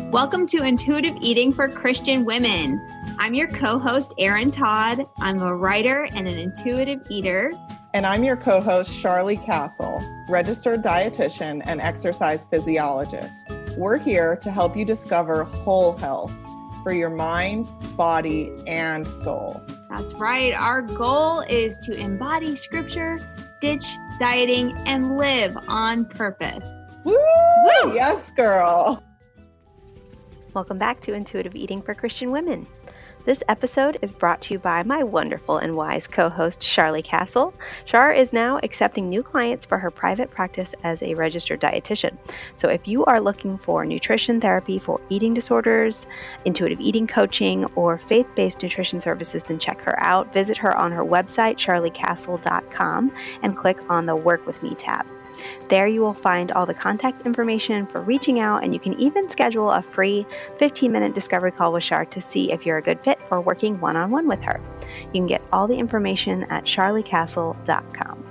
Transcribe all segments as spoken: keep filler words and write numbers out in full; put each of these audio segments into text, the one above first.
Welcome to Intuitive Eating for Christian Women. I'm your co-host, Erin Todd. I'm a writer and an intuitive eater. And I'm your co-host, Charlie Castle, registered dietitian and exercise physiologist. We're here to help you discover whole health for your mind, body, and soul. That's right. Our goal is to embody scripture, ditch dieting, and live on purpose. Woo! Woo! Yes, girl. Welcome back to Intuitive Eating for Christian Women. This episode is brought to you by my wonderful and wise co-host, Charlie Castle. Char is now accepting new clients for her private practice as a registered dietitian. So if you are looking for nutrition therapy for eating disorders, intuitive eating coaching, or faith-based nutrition services, then check her out. Visit her on her website, charlie castle dot com, and click on the Work With Me tab. There you will find all the contact information for reaching out, and you can even schedule a free fifteen-minute discovery call with Char to see if you're a good fit for working one-on-one with her. You can get all the information at charlie castle dot com.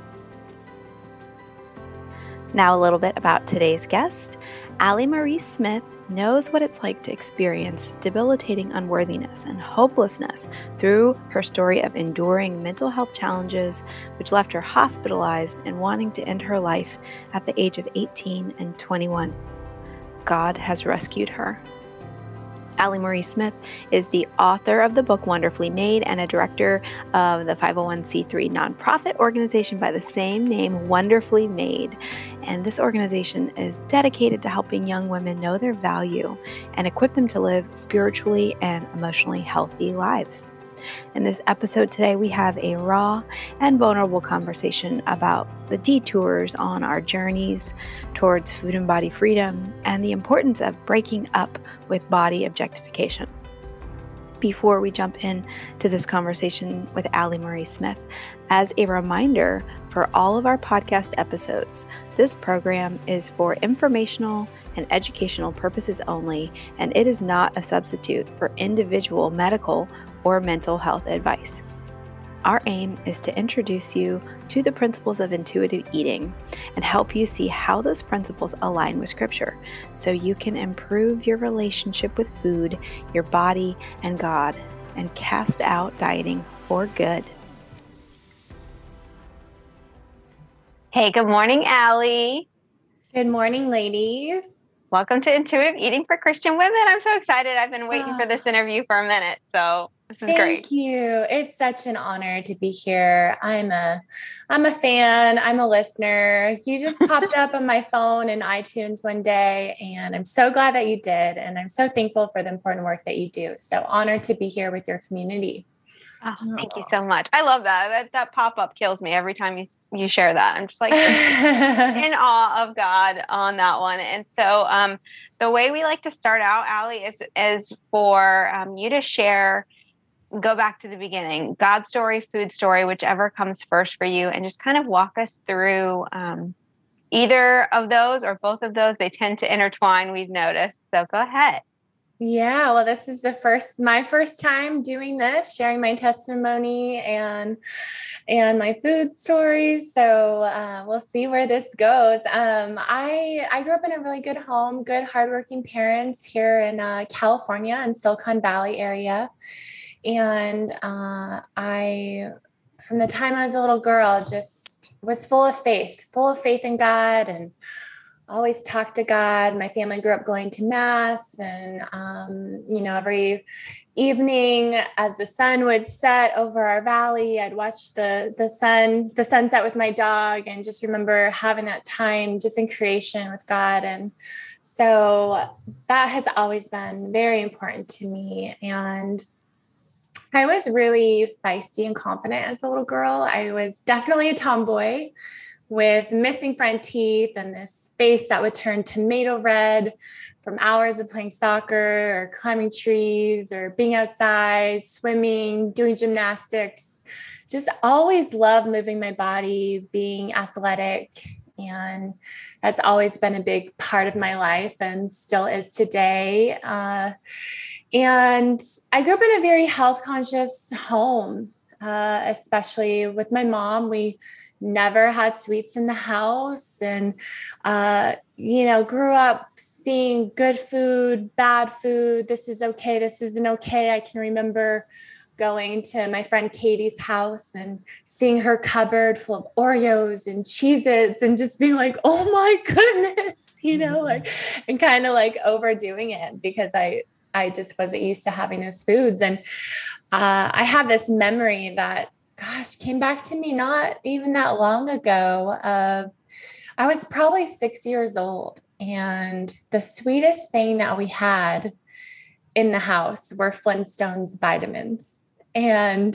Now a little bit about today's guest. Allie Marie Smith knows what it's like to experience debilitating unworthiness and hopelessness through her story of enduring mental health challenges, which left her hospitalized and wanting to end her life at the age of eighteen and twenty-one. God has rescued her. Allie Marie Smith is the author of the book Wonderfully Made and a director of the five oh one c three nonprofit organization by the same name, Wonderfully Made. And this organization is dedicated to helping young women know their value and equip them to live spiritually and emotionally healthy lives. In this episode today, we have a raw and vulnerable conversation about the detours on our journeys towards food and body freedom and the importance of breaking up with body objectification. Before we jump in to this conversation with Allie Marie Smith, as a reminder for all of our podcast episodes, this program is for informational and educational purposes only, and it is not a substitute for individual medical or mental health advice. Our aim is to introduce you to the principles of intuitive eating and help you see how those principles align with Scripture so you can improve your relationship with food, your body, and God, and cast out dieting for good. Hey, good morning, Allie. Good morning, ladies. Welcome to Intuitive Eating for Christian Women. I'm so excited. I've been waiting oh. for this interview for a minute, so this is Thank great. Thank you. It's such an honor to be here. I'm a, I'm a fan. I'm a listener. You just popped up on my phone in iTunes one day, and I'm so glad that you did. And I'm so thankful for the important work that you do. So honored to be here with your community. Oh, thank you so much. I love that. That, that pop-up kills me every time you you share that. I'm just like in awe of God on that one. And so um, the way we like to start out, Allie, is, is for um, you to share, go back to the beginning, God story, food story, whichever comes first for you, and just kind of walk us through um, either of those or both of those. They tend to intertwine, we've noticed. So go ahead. Yeah, well, this is the first, my first time doing this, sharing my testimony and and my food stories. So uh, we'll see where this goes. Um, I I grew up in a really good home, good, hardworking parents here in uh, California in Silicon Valley area, and uh, I, from the time I was a little girl, just was full of faith, full of faith in God, and always talk to God. My family grew up going to mass, and, um, you know, every evening as the sun would set over our valley, I'd watch the, the sun, the sunset with my dog, and just remember having that time just in creation with God. And so that has always been very important to me. And I was really feisty and confident as a little girl. I was definitely a tomboy with missing front teeth and this face that would turn tomato red from hours of playing soccer or climbing trees or being outside, swimming, doing gymnastics. Just always loved moving my body, being athletic. And that's always been a big part of my life and still is today. Uh, and I grew up in a very health conscious home, uh, especially with my mom. We never had sweets in the house, and, uh, you know, grew up seeing good food, bad food. This is okay. This isn't okay. I can remember going to my friend Katie's house and seeing her cupboard full of Oreos and Cheez-Its and just being like, oh my goodness, you know, like, and kind of like overdoing it because I, I just wasn't used to having those foods. And uh, I have this memory that, gosh, came back to me not even that long ago. Of I was probably six years old, and the sweetest thing that we had in the house were Flintstones vitamins. And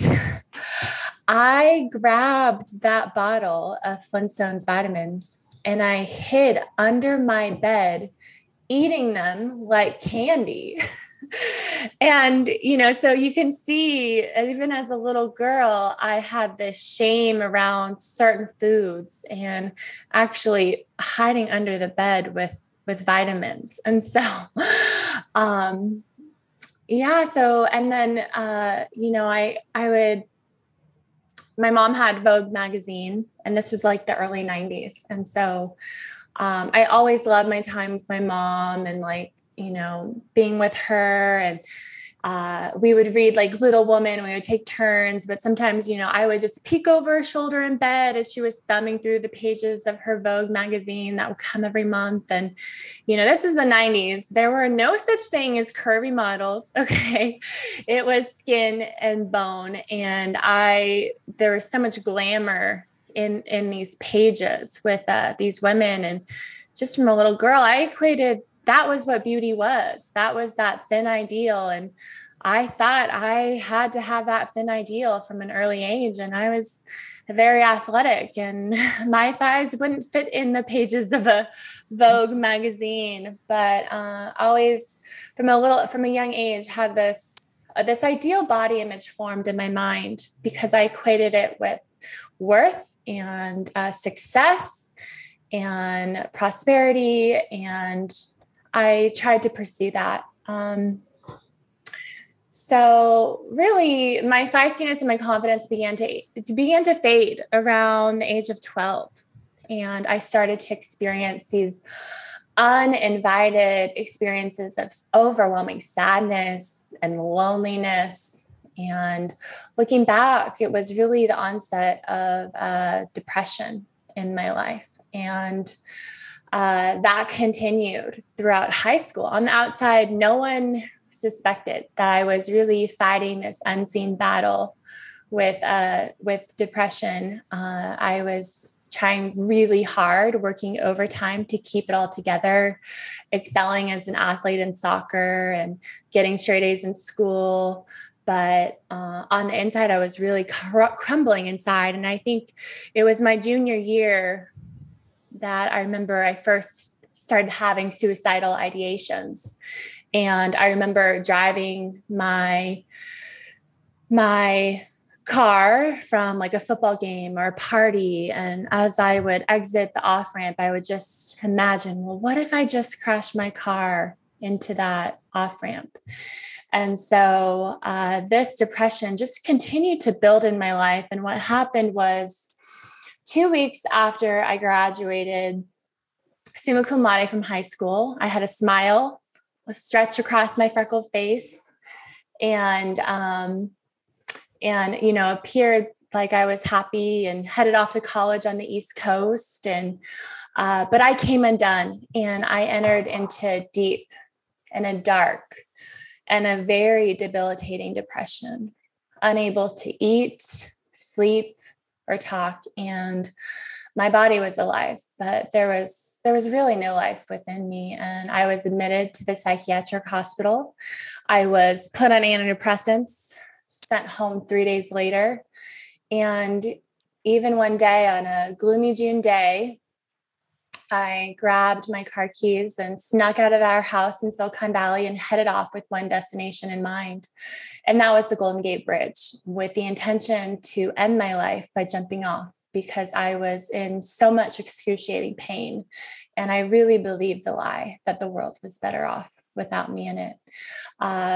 I grabbed that bottle of Flintstones vitamins and I hid under my bed, eating them like candy. And, you know, so you can see, even as a little girl, I had this shame around certain foods and actually hiding under the bed with, with vitamins. And so, um, yeah. So, and then, uh, you know, I, I would, my mom had Vogue magazine, and this was like the early nineties. And so, um, I always loved my time with my mom and like, you know, being with her, and, uh, we would read like Little Woman. We would take turns, but sometimes, you know, I would just peek over her shoulder in bed as she was thumbing through the pages of her Vogue magazine that would come every month. And, you know, this is the nineties. There were no such thing as curvy models. Okay. It was skin and bone. And I, there was so much glamour in, in these pages with uh, these women. And just from a little girl, I equated that was what beauty was. That was that thin ideal. And I thought I had to have that thin ideal from an early age. And I was very athletic, and my thighs wouldn't fit in the pages of a Vogue magazine, but uh, always from a little, from a young age had this, uh, this ideal body image formed in my mind because I equated it with worth and uh, success and prosperity, and I tried to pursue that. Um, so really my feistiness and my confidence began to, began to fade around the age of twelve. And I started to experience these uninvited experiences of overwhelming sadness and loneliness. And looking back, it was really the onset of uh, depression in my life. And Uh, that continued throughout high school. On the outside, no one suspected that I was really fighting this unseen battle with uh, with depression. Uh, I was trying really hard, working overtime to keep it all together, excelling as an athlete in soccer and getting straight A's in school. But uh, on the inside, I was really cr- crumbling inside. And I think it was my junior year that I remember I first started having suicidal ideations. And I remember driving my, my car from like a football game or a party. And as I would exit the off-ramp, I would just imagine, well, what if I just crashed my car into that off-ramp? And so uh, this depression just continued to build in my life. And what happened was, two weeks after I graduated summa cum laude from high school, I had a smile stretched across my freckled face, and, um, and, you know, appeared like I was happy and headed off to college on the East Coast. And, uh, but I came undone, and I entered into deep and a dark and a very debilitating depression, unable to eat, sleep, or talk. And my body was alive, but there was, there was really no life within me. And I was admitted to the psychiatric hospital. I was put on antidepressants, sent home three days later. And even one day on a gloomy June day, I grabbed my car keys and snuck out of our house in Silicon Valley and headed off with one destination in mind. And that was the Golden Gate Bridge, with the intention to end my life by jumping off, because I was in so much excruciating pain. And I really believed the lie that the world was better off without me in it. Uh,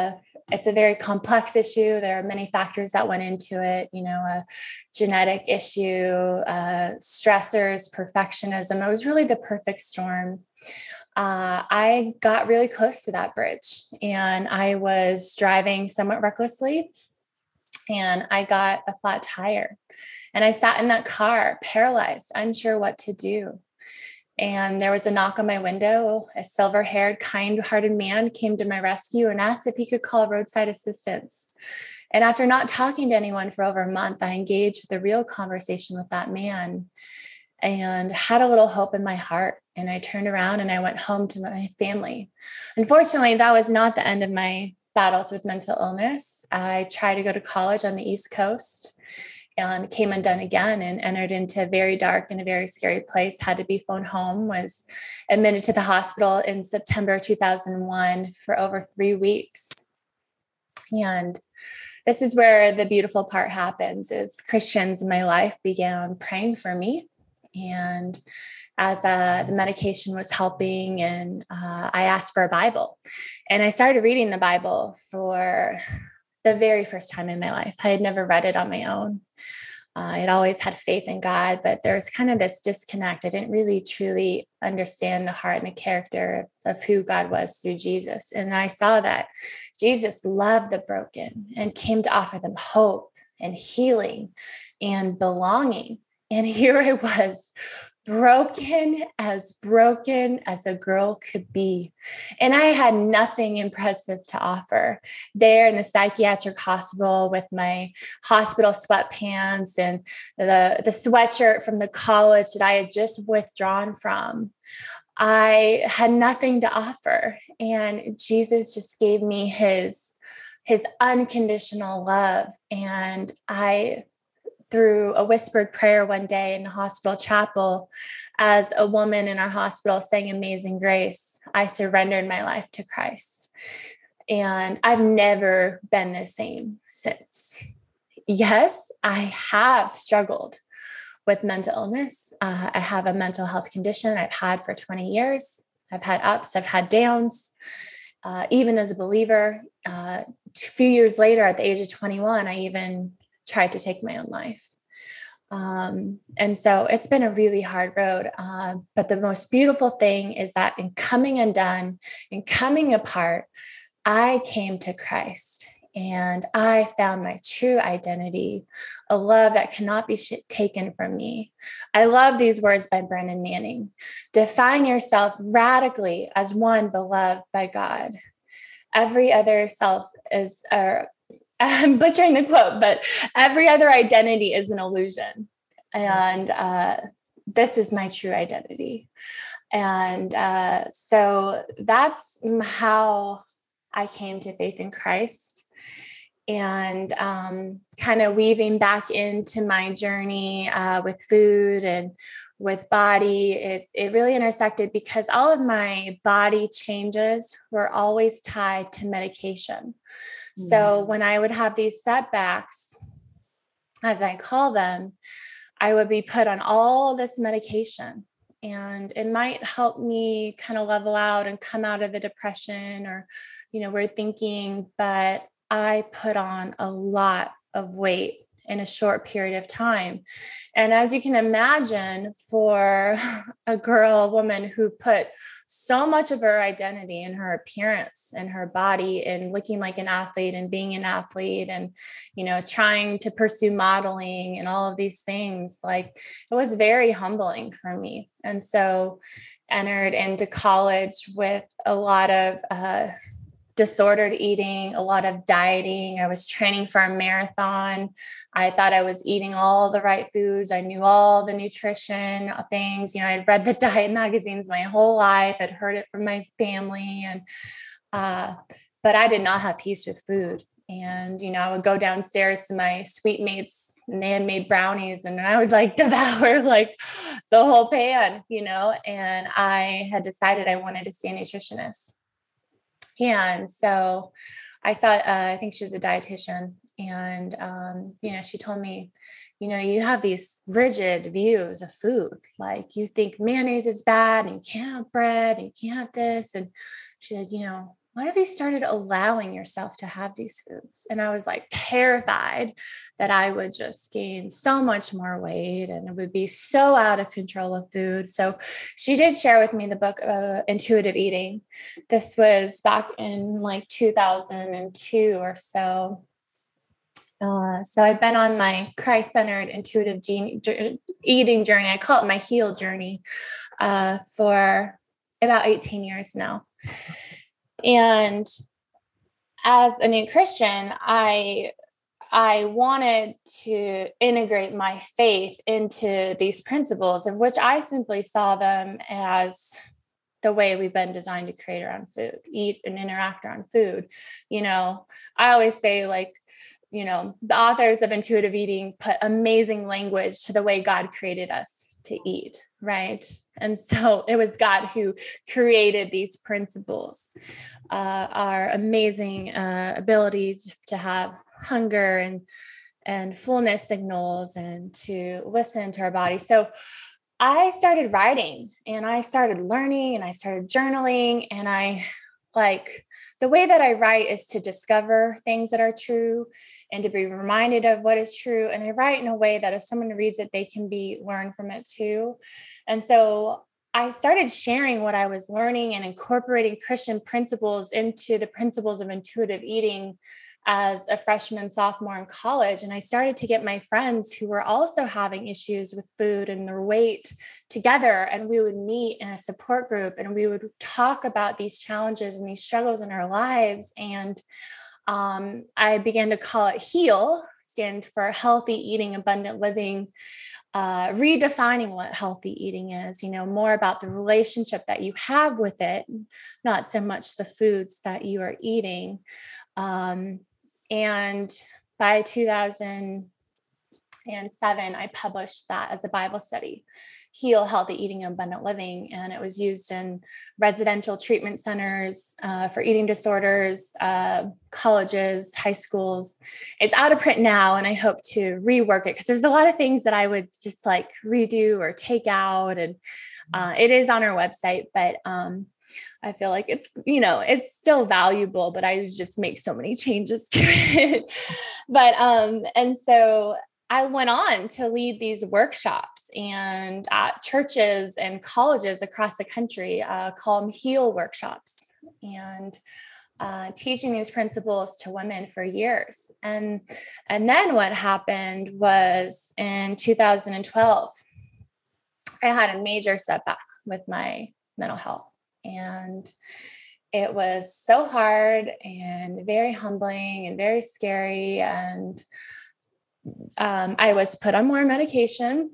it's a very complex issue. There are many factors that went into it, you know, a genetic issue, uh, stressors, perfectionism. It was really the perfect storm. Uh, I got really close to that bridge, and I was driving somewhat recklessly, and I got a flat tire, and I sat in that car paralyzed, unsure what to do. And there was a knock on my window. A silver-haired, kind-hearted man came to my rescue and asked if he could call roadside assistance. And after not talking to anyone for over a month, I engaged with a real conversation with that man and had a little hope in my heart. And I turned around and I went home to my family. Unfortunately, that was not the end of my battles with mental illness. I tried to go to college on the East Coast and came undone again and entered into a very dark and a very scary place, had to be flown home, was admitted to the hospital in September two thousand one for over three weeks. And this is where the beautiful part happens, is Christians in my life began praying for me. And as uh, the medication was helping, and uh, I asked for a Bible, and I started reading the Bible for the very first time in my life. I had never read it on my own. Uh, I had always had faith in God, but there was kind of this disconnect. I didn't really truly understand the heart and the character of, of who God was through Jesus. And I saw that Jesus loved the broken and came to offer them hope and healing and belonging. And here I was, broken as broken as a girl could be. And I had nothing impressive to offer there in the psychiatric hospital with my hospital sweatpants and the, the sweatshirt from the college that I had just withdrawn from. I had nothing to offer. And Jesus just gave me his, his unconditional love. And I through a whispered prayer one day in the hospital chapel, as a woman in our hospital sang Amazing Grace, I surrendered my life to Christ. And I've never been the same since. Yes, I have struggled with mental illness. Uh, I have a mental health condition I've had for twenty years. I've had ups, I've had downs. Uh, even as a believer, uh, a few years later, at the age of twenty-one, I even tried to take my own life. Um, and so it's been a really hard road. Uh, but the most beautiful thing is that in coming undone, in coming apart, I came to Christ and I found my true identity, a love that cannot be sh- taken from me. I love these words by Brennan Manning. Define yourself radically as one beloved by God. Every other self is, uh, I'm butchering the quote, but every other identity is an illusion. And uh, this is my true identity. And uh, so that's how I came to faith in Christ. And um, kind of weaving back into my journey uh, with food and with body, it, it really intersected because all of my body changes were always tied to medication. So when I would have these setbacks, as I call them, I would be put on all this medication, and it might help me kind of level out and come out of the depression or, you know, weird thinking, but I put on a lot of weight in a short period of time. And as you can imagine, for a girl, a woman who put so much of her identity in her appearance and her body and looking like an athlete and being an athlete and, you know, trying to pursue modeling and all of these things, like it was very humbling for me. And so entered into college with a lot of, uh, disordered eating, a lot of dieting. I was training for a marathon. I thought I was eating all the right foods. I knew all the nutrition things. You know, I'd read the diet magazines my whole life. I'd heard it from my family. And, uh, but I did not have peace with food. And, you know, I would go downstairs to my sweet mates and they had made brownies and I would like devour like the whole pan, you know, and I had decided I wanted to see a nutritionist. And so I thought, uh, I think she was a dietitian and, um, you know, she told me, you know, you have these rigid views of food. Like you think mayonnaise is bad and you can't have bread and you can't have this. And she said, you know, what if you started allowing yourself to have these foods? And I was like terrified that I would just gain so much more weight and it would be so out of control with food. So she did share with me the book, uh, Intuitive Eating. This was back in like two thousand two or so. Uh, so I've been on my Christ-centered intuitive gene, j- eating journey. I call it my heal journey, uh, for about eighteen years now. And as a new Christian, I, I wanted to integrate my faith into these principles, of which I simply saw them as the way we've been designed to create around food, eat and interact around food. You know, I always say, like, you know, the authors of Intuitive Eating put amazing language to the way God created us to eat, right? And so it was God who created these principles, uh, our amazing uh, ability to have hunger and, and fullness signals and to listen to our body. So I started writing and I started learning and I started journaling, and I like the way that I write is to discover things that are true and to be reminded of what is true. And I write in a way that if someone reads it, they can be learn from it too. And so I started sharing what I was learning and incorporating Christian principles into the principles of intuitive eating as a freshman, sophomore in college. And I started to get my friends who were also having issues with food and their weight together. And we would meet in a support group and we would talk about these challenges and these struggles in our lives. And um, I began to call it HEAL, stand for Healthy Eating, Abundant Living, uh, redefining what healthy eating is, you know, more about the relationship that you have with it, not so much the foods that you are eating. Um, and by two thousand seven, I published that as a Bible study, HEAL, Healthy Eating, Abundant Living. And it was used in residential treatment centers uh, for eating disorders, uh, colleges, high schools. It's out of print now, and I hope to rework it because there's a lot of things that I would just like redo or take out. And uh, it is on our website, but um, I feel like it's, you know, it's still valuable, but I just make so many changes to it. But, um, and so I went on to lead these workshops and at churches and colleges across the country, uh, call them HEAL workshops, and uh, teaching these principles to women for years. And, and then what happened was in two thousand twelve, I had a major setback with my mental health. And it was so hard and very humbling and very scary. And um, I was put on more medication.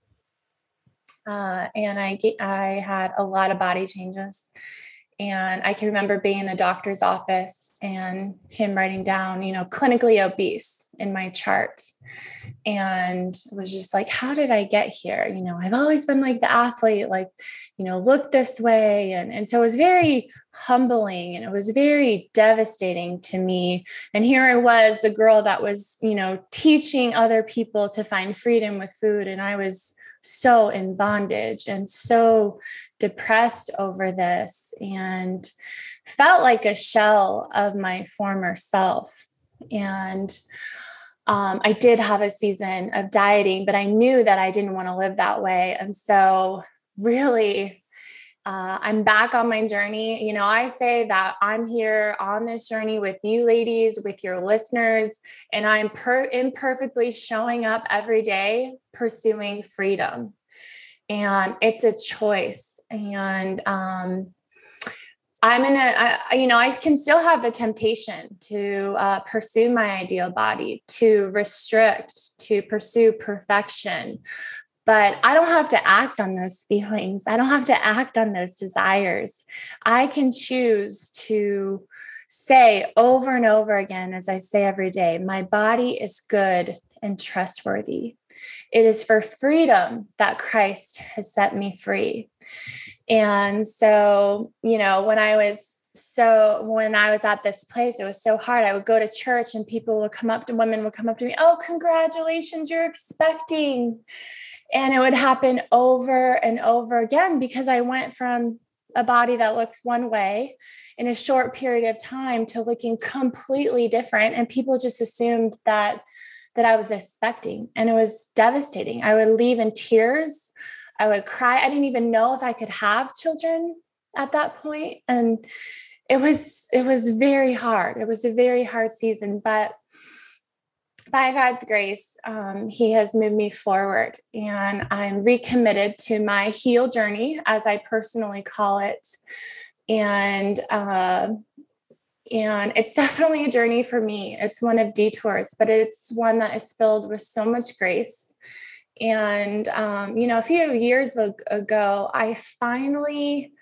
Uh, and I, I had a lot of body changes. And I can remember being in the doctor's office and him writing down, you know, clinically obese in my chart. And it was just like, how did I get here? You know, I've always been like the athlete, like, you know, look this way. And, and so it was very humbling and it was very devastating to me. And here I was, the girl that was, you know, teaching other people to find freedom with food. And I was so in bondage and so depressed over this and felt like a shell of my former self. And um, I did have a season of dieting, but I knew that I didn't want to live that way. And so really, uh, I'm back on my journey. You know, I say that I'm here on this journey with you ladies, with your listeners, and I'm per- imperfectly showing up every day, pursuing freedom. And it's a choice. And, um, I'm in a, I, you know, I can still have the temptation to uh, pursue my ideal body, to restrict, to pursue perfection, but I don't have to act on those feelings. I don't have to act on those desires. I can choose to say over and over again, as I say every day, my body is good and trustworthy. It is for freedom that Christ has set me free. And so, you know, when I was so, when I was at this place, it was so hard. I would go to church and people would come up to, women would come up to me, oh, congratulations, you're expecting. And it would happen over and over again because I went from a body that looked one way in a short period of time to looking completely different. And people just assumed that, that I was expecting, and it was devastating. I would leave in tears. I would cry. I didn't even know if I could have children at that point. And it was, it was very hard. It was a very hard season, but by God's grace, um, he has moved me forward, and I'm recommitted to my heal journey, as I personally call it. And, uh, and it's definitely a journey for me. It's one of detours, but it's one that is filled with so much grace. And, um, you know, a few years ago, I finally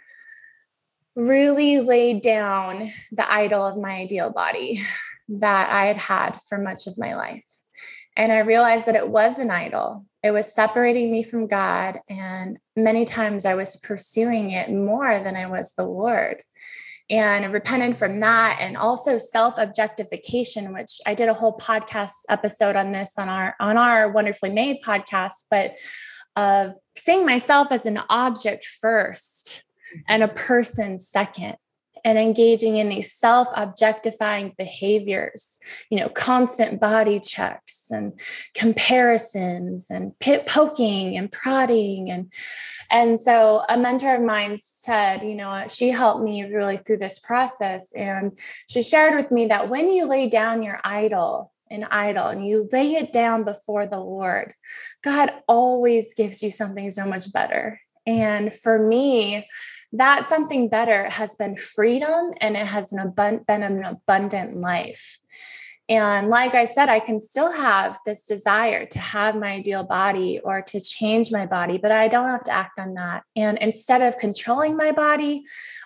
really laid down the idol of my ideal body that I had had for much of my life. And I realized that it was an idol. It was separating me from God. And many times I was pursuing it more than I was the Lord. And I repented from that. And also self-objectification, which I did a whole podcast episode on this on our, on our Wonderfully Made podcast, but of seeing myself as an object first and a person second, and engaging in these self-objectifying behaviors, you know, constant body checks and comparisons and pit poking and prodding. And, and so a mentor of mine said, you know, she helped me really through this process. And she shared with me that when you lay down your idol, an idol, and you lay it down before the Lord, God always gives you something so much better. And for me, that something better has been freedom, and it has an abund- been an abundant life. And like I said, I can still have this desire to have my ideal body or to change my body, but I don't have to act on that. And instead of controlling my body,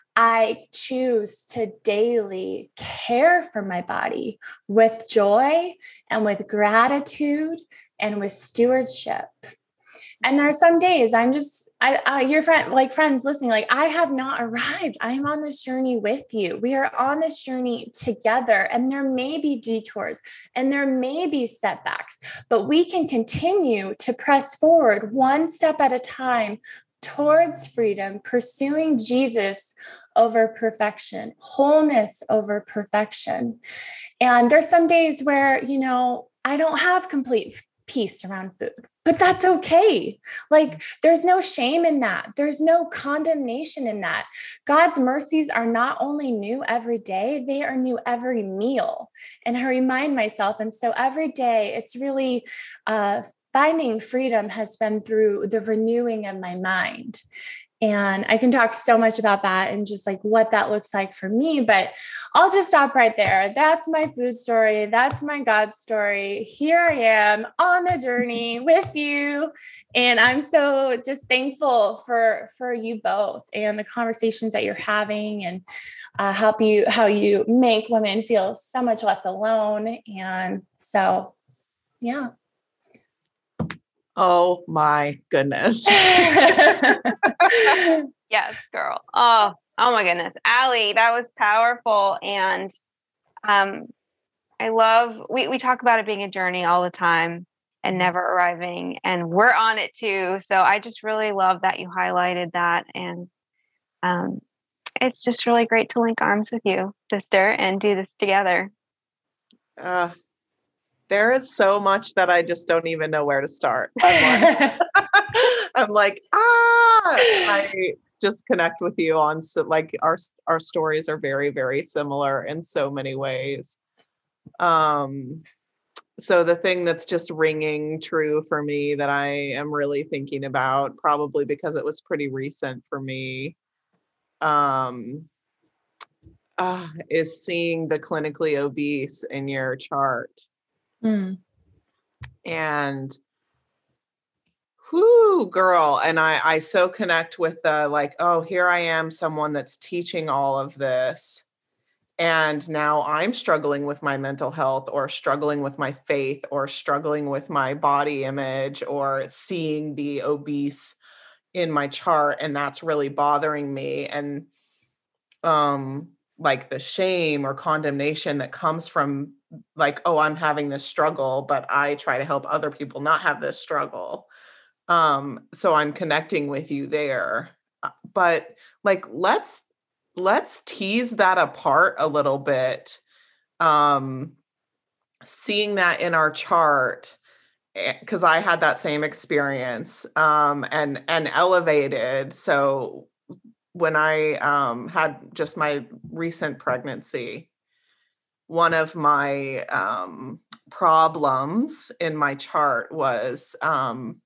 I choose to daily care for my body with joy and with gratitude and with stewardship. And there are some days I'm just, I, uh, your friend, like friends listening, like I have not arrived. I am on this journey with you. We are on this journey together, and there may be detours and there may be setbacks, but we can continue to press forward one step at a time towards freedom, pursuing Jesus over perfection, wholeness over perfection. And there's some days where, you know, I don't have complete peace around food, but that's okay. Like there's no shame in that. There's no condemnation in that. God's mercies are not only new every day, they are new every meal. And I remind myself. And so every day it's really, uh, finding freedom has been through the renewing of my mind. And I can talk so much about that and just like what that looks like for me, but I'll just stop right there. That's my food story. That's my God story. Here I am on the journey with you. And I'm so just thankful for, for you both and the conversations that you're having, and uh, help you, how you make women feel so much less alone. And so, yeah. Oh my goodness. Yes, girl. Oh, oh my goodness. Allie, that was powerful. And um, I love, we, we talk about it being a journey all the time and never arriving, and we're on it too. So I just really love that you highlighted that. And um, it's just really great to link arms with you, sister, and do this together. Uh, there is so much that I just don't even know where to start. I'm like, I'm like ah, I just connect with you on so like our our stories are very, very similar in so many ways. Um, so the thing that's just ringing true for me that I am really thinking about, probably because it was pretty recent for me, um, uh, is seeing the clinically obese in your chart. Mm. And whoo, girl. And I, I so connect with the like, oh, here I am, someone that's teaching all of this. And now I'm struggling with my mental health, or struggling with my faith, or struggling with my body image, or seeing the obese in my chart. And that's really bothering me. And um, like the shame or condemnation that comes from like, oh, I'm having this struggle, but I try to help other people not have this struggle. Um, so I'm connecting with you there. But like, let's, let's tease that apart a little bit. Um, seeing that in our chart, because I had that same experience, um, and, and elevated. So when I, um, had just my recent pregnancy, one of my, um, problems in my chart was, um,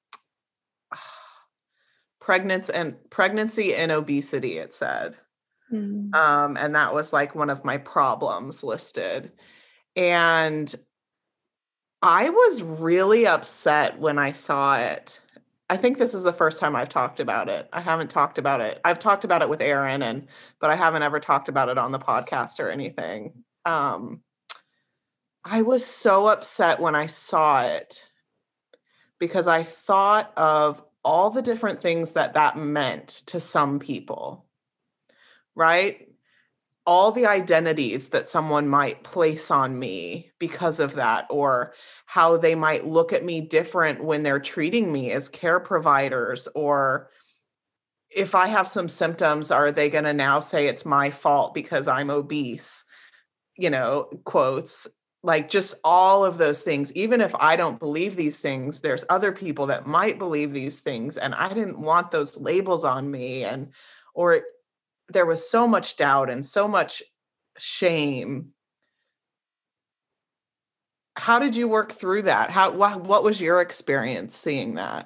pregnancy and pregnancy and obesity, it said. Mm. Um, and that was like one of my problems listed. And I was really upset when I saw it. I think this is the first time I've talked about it. I haven't talked about it. I've talked about it with Aaron, and but I haven't ever talked about it on the podcast or anything. Um, I was so upset when I saw it because I thought of all the different things that that meant to some people, right? All the identities that someone might place on me because of that, or how they might look at me different when they're treating me as care providers, or if I have some symptoms, are they going to now say it's my fault because I'm obese? You know, quotes, like just all of those things. Even if I don't believe these things, there's other people that might believe these things. And I didn't want those labels on me. And, or there was so much doubt and so much shame. How did you work through that? How, what, what was your experience seeing that?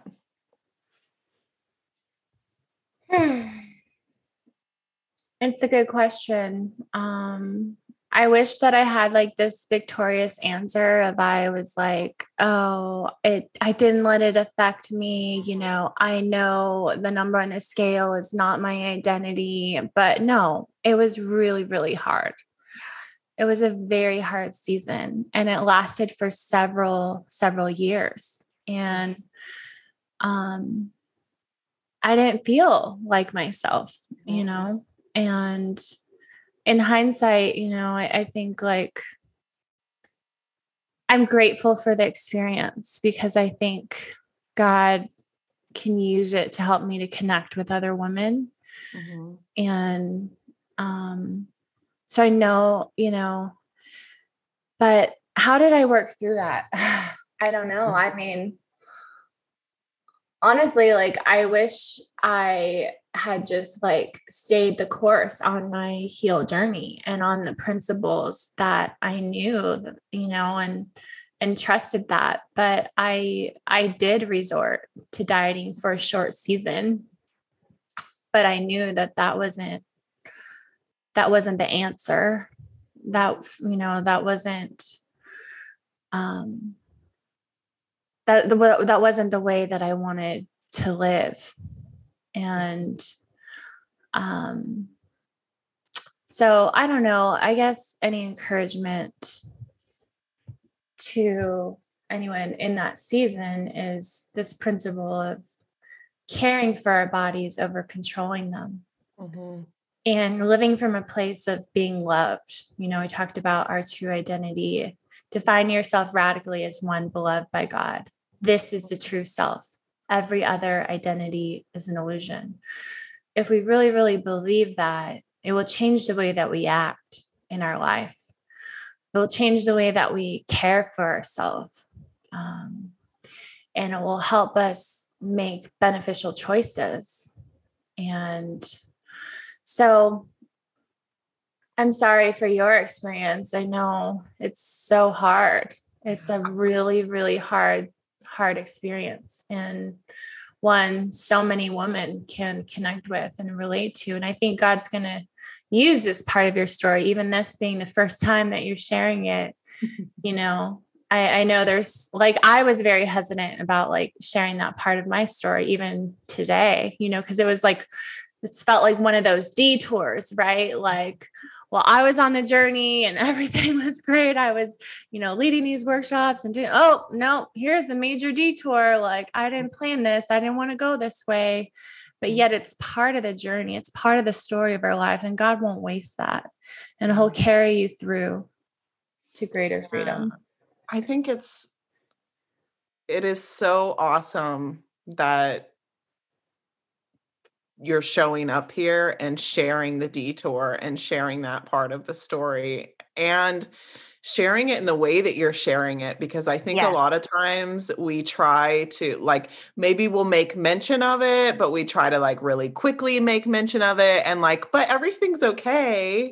It's a good question. Um, I wish that I had like this victorious answer of I was like, oh, it, I didn't let it affect me. You know, I know the number on the scale is not my identity, but no, it was really, really hard. It was a very hard season, and it lasted for several, several years. And, um, I didn't feel like myself, you know, and in hindsight, you know, I, I think like I'm grateful for the experience because I think God can use it to help me to connect with other women. Mm-hmm. And um, so I know, you know, but how did I work through that? I don't know. I mean, honestly, like I wish I had just like stayed the course on my heal journey and on the principles that I knew, you know, and and trusted that. But I I did resort to dieting for a short season, but I knew that that wasn't that wasn't the answer. That, you know, that wasn't um that the that wasn't the way that I wanted to live. And um, so I don't know, I guess any encouragement to anyone in that season is this principle of caring for our bodies over controlling them. Mm-hmm. And living from a place of being loved. You know, we talked about our true identity. Define yourself radically as one beloved by God. This is the true self. Every other identity is an illusion. If we really, really believe that, it will change the way that we act in our life. It will change the way that we care for ourselves. Um, and it will help us make beneficial choices. And so I'm sorry for your experience. I know it's so hard. It's a really, really hard, hard experience. And one so many women can connect with and relate to. And I think God's going to use this part of your story, even this being the first time that you're sharing it. You know, I, I know there's like, I was very hesitant about like sharing that part of my story, even today, you know, because it was like, it's felt like one of those detours, right? Like, well, I was on the journey and everything was great. I was, you know, leading these workshops and doing, oh, no, here's a major detour. Like, I didn't plan this. I didn't want to go this way, but yet it's part of the journey. It's part of the story of our lives, and God won't waste that. And he'll carry you through to greater freedom. I think it's, it is so awesome that you're showing up here and sharing the detour and sharing that part of the story and sharing it in the way that you're sharing it. Because I think a Yes. lot of times we try to like, maybe we'll make mention of it, but we try to like really quickly make mention of it and like, but everything's okay.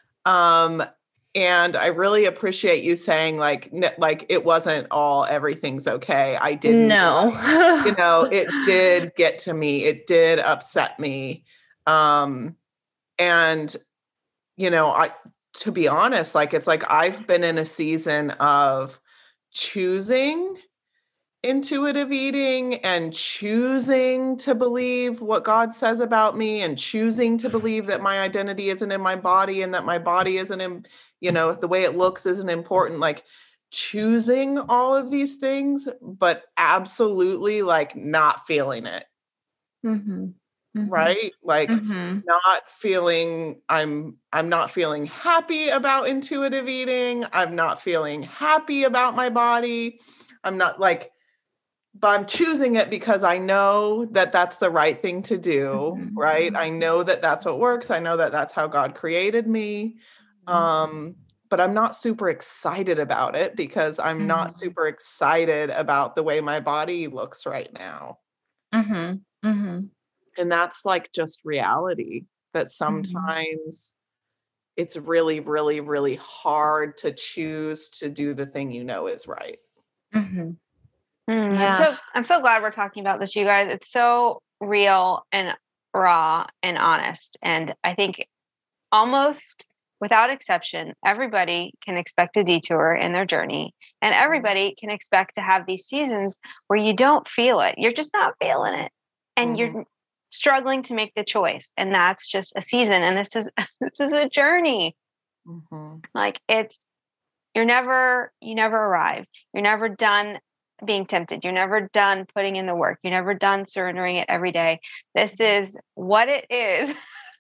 Um, and I really appreciate you saying like, n- like it wasn't all everything's okay. I didn't, No. you know, it did get to me. It did upset me. Um, and, you know, I, to be honest, like, it's like, I've been in a season of choosing intuitive eating and choosing to believe what God says about me and choosing to believe that my identity isn't in my body and that my body isn't in, you know, the way it looks isn't important. Like choosing all of these things, but absolutely like not feeling it. Mm-hmm. Mm-hmm. Right? Like Mm-hmm. not feeling I'm I'm not feeling happy about intuitive eating. I'm not feeling happy about my body. I'm not like but I'm choosing it because I know that that's the right thing to do, Mm-hmm. right? I know that that's what works. I know that that's how God created me. Um, but I'm not super excited about it because I'm not Mm-hmm. super excited about the way my body looks right now. Mm-hmm. Mm-hmm. And that's like just reality that sometimes it's really, really, really hard to choose to do the thing you know is right. Mm-hmm. Mm, Yeah. I'm so I'm so glad we're talking about this, you guys. It's so real and raw and honest. And I think almost without exception, everybody can expect a detour in their journey. And everybody can expect to have these seasons where you don't feel it. You're just not feeling it. And Mhm. you're struggling to make the choice. And that's just a season. And this is this is a journey. Mhm. Like it's you're never you never arrive. You're never done being tempted. You're never done putting in the work. You're never done surrendering it every day. This is what it is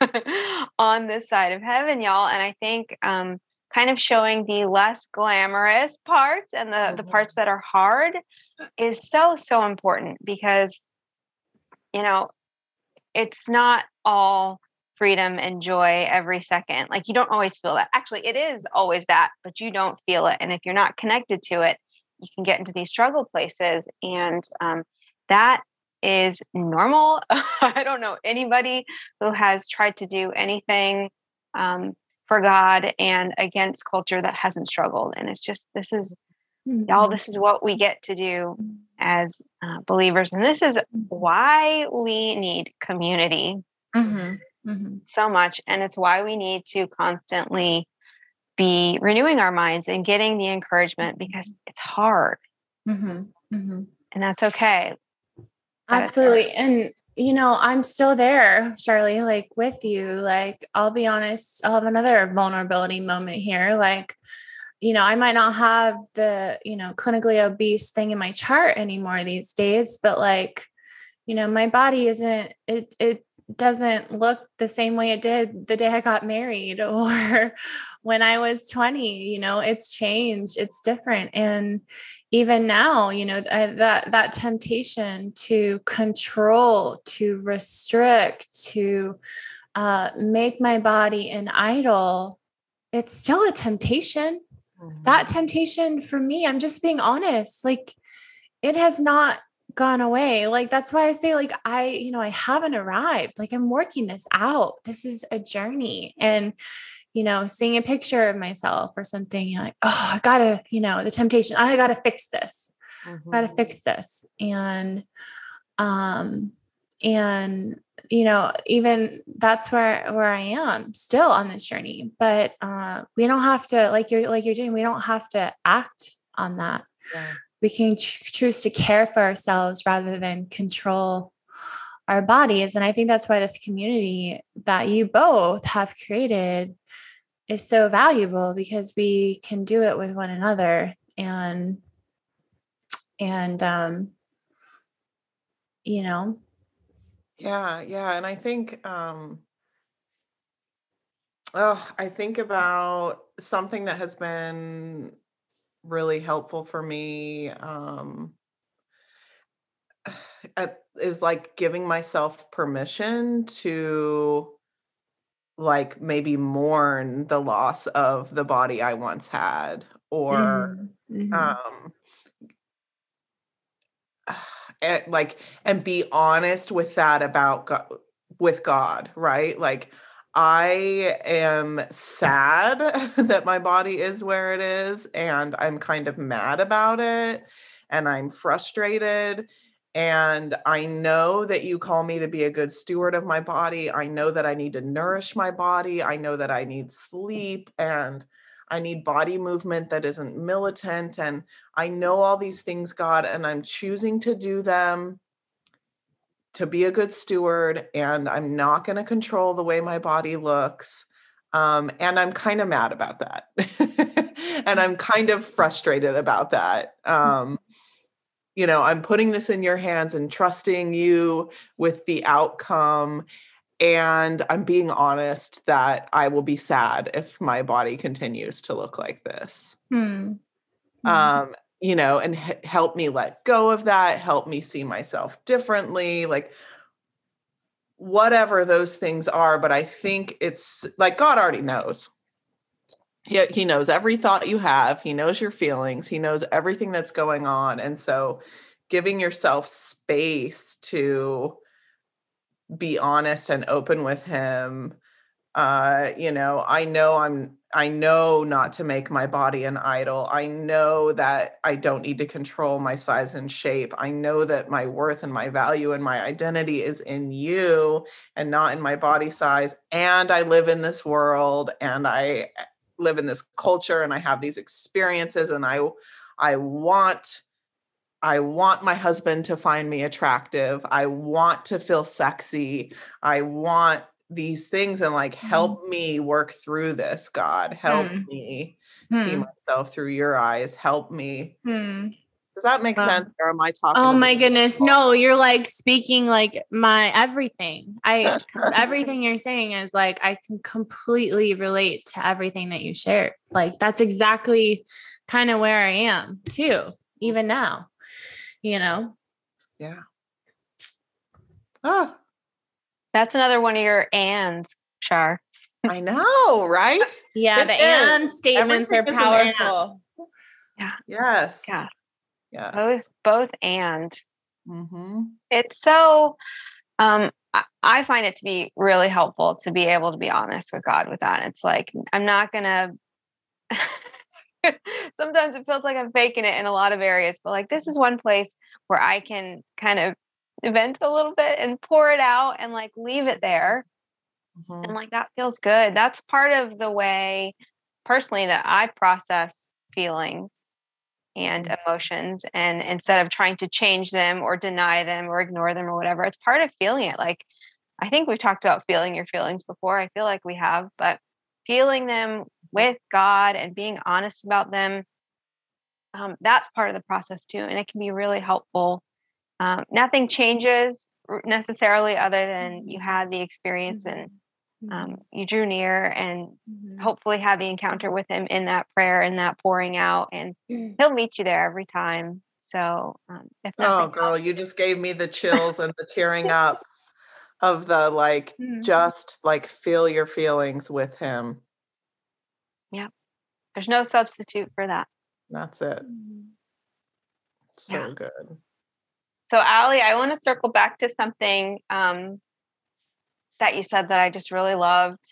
on this side of heaven, y'all. And I think um, kind of showing the less glamorous parts and the the parts that are hard is so so important because you know it's not all freedom and joy every second. Like you don't always feel that. Actually, it is always that, but you don't feel it. And if you're not connected to it, you can get into these struggle places. And um, that is normal. I don't know anybody who has tried to do anything um, for God and against culture that hasn't struggled. And it's just, this is, y'all, this is what we get to do as uh, believers. And this is why we need community Mm-hmm. Mm-hmm. so much. And it's why we need to constantly be renewing our minds and getting the encouragement because it's hard. Mm-hmm. Mm-hmm. And that's okay. That is Absolutely. hard. And, you know, I'm still there, Charlie, like with you. Like, I'll be honest, I'll have another vulnerability moment here. Like, you know, I might not have the, you know, clinically obese thing in my chart anymore these days, but like, you know, my body isn't, it, it doesn't look the same way it did the day I got married or when I was twenty, you know, it's changed, it's different. And even now, you know, I, that, that temptation to control, to restrict, to uh, make my body an idol, it's still a temptation. Mhm. That temptation for me, I'm just being honest, like it has not gone away. Like, that's why I say, like, I, you know, I haven't arrived. Like, I'm working this out. This is a journey. And, you know, seeing a picture of myself or something, you're like, oh, I gotta, you know, the temptation, I gotta fix this. Mhm. Gotta fix this. And, um, and, you know, even that's where, where I am still on this journey, but, uh, we don't have to, like you're, like you're doing, we don't have to act on that. Yeah. We can ch- choose to care for ourselves rather than control our bodies. And I think that's why this community that you both have created is so valuable because we can do it with one another. And, and, um, you know, Yeah, yeah. And I think um oh, I think about something that has been really helpful for me. Um is like giving myself permission to like maybe mourn the loss of the body I once had, or Mm-hmm. um and like and be honest with that about God, with God, right? Like I am sad that my body is where it is, and I'm kind of mad about it, and I'm frustrated. And I know that you call me to be a good steward of my body. I know that I need to nourish my body. I know that I need sleep, and I need body movement that isn't militant. And I know all these things, God, and I'm choosing to do them to be a good steward, and I'm not going to control the way my body looks. Um, and I'm kind of mad about that. And I'm kind of frustrated about that. Um, you know, I'm putting this in your hands and trusting you with the outcome. And I'm being honest that I will be sad if my body continues to look like this. Mm-hmm. Um, you know, and h- help me let go of that, help me see myself differently, like whatever those things are. But I think it's like God already knows. He, he knows every thought you have. He knows your feelings. He knows everything that's going on. And so giving yourself space to be honest and open with him. Uh, you know, I know I'm, I know not to make my body an idol. I know that I don't need to control my size and shape. I know that my worth and my value and my identity is in you and not in my body size. And I live in this world, and I live in this culture, and I have these experiences, and I, I want I want my husband to find me attractive. I want to feel sexy. I want these things, and like, help me work through this, God. Help Mm. me Mm. see myself through your eyes. Help me. Mm. Does that make Wow. sense? Or am I talking? Oh to my the goodness. people? No, you're like speaking like my everything. I everything you're saying is like I can completely relate to everything that you shared. Like that's exactly kind of where I am too, even now. You know? Yeah. Ah, That's another one of your ands, Shar. I know, right? Yeah, It the is. and statements Everything are is an and. powerful. Yeah. Yes. Yeah. Yes. Both, both and. Mm-hmm. It's so, um, I, I find it to be really helpful to be able to be honest with God with that. It's like, I'm not going to, sometimes it feels like I'm faking it in a lot of areas, but like, this is one place where I can kind of vent a little bit and pour it out and like leave it there. Mm-hmm. And like, that feels good. That's part of the way personally that I process feelings and Mhm. emotions, and instead of trying to change them or deny them or ignore them or whatever, it's part of feeling it. Like, I think we've talked about feeling your feelings before. I feel like we have, but feeling them with God and being honest about them, um, that's part of the process too. And it can be really helpful. Um, nothing changes necessarily other than you had the experience and um, you drew near and Mm-hmm. hopefully had the encounter with him in that prayer and that pouring out, and he'll meet you there every time. So um, if nothing Oh, girl, else, you just gave me the chills and the tearing up of the like, Mm-hmm. just like feel your feelings with him. yeah, there's no substitute for that. That's it. So Yeah. good. So Allie, I want to circle back to something um, that you said that I just really loved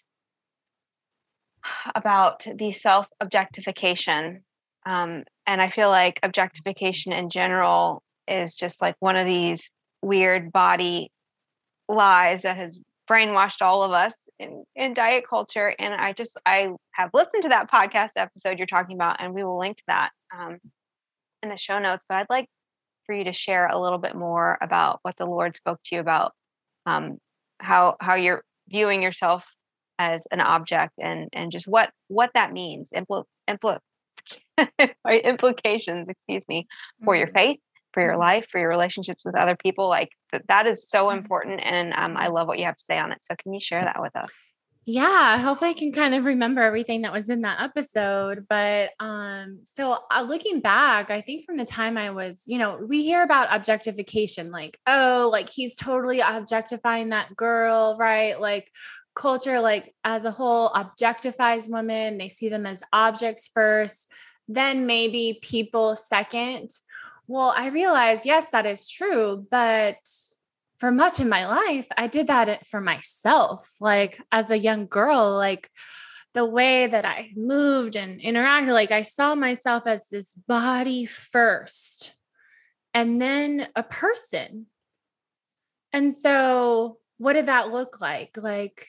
about the self-objectification. Um, and I feel like objectification in general is just like one of these weird body lies that has brainwashed all of us in, in diet culture. And I just, I have listened to that podcast episode you're talking about, and we will link to that um, in the show notes. But I'd like for you to share a little bit more about what the Lord spoke to you about, um, how how you're viewing yourself as an object, and and just what what that means, impl, impl, right, implications, excuse me, for your faith, for your life, for your relationships with other people. Like that, that is so important, and um, I love what you have to say on it. So can you share that with us? Yeah, hopefully I can kind of remember everything that was in that episode. But um, so uh, looking back, I think from the time I was, you know, we hear about objectification, like, oh, like he's totally objectifying that girl, right? Like culture, like as a whole, objectifies women. They see them as objects first, then maybe people second. Well, I realized, yes, that is true, but for much of my life, I did that for myself. Like as a young girl, like the way that I moved and interacted, like I saw myself as this body first and then a person. And so what did that look like? Like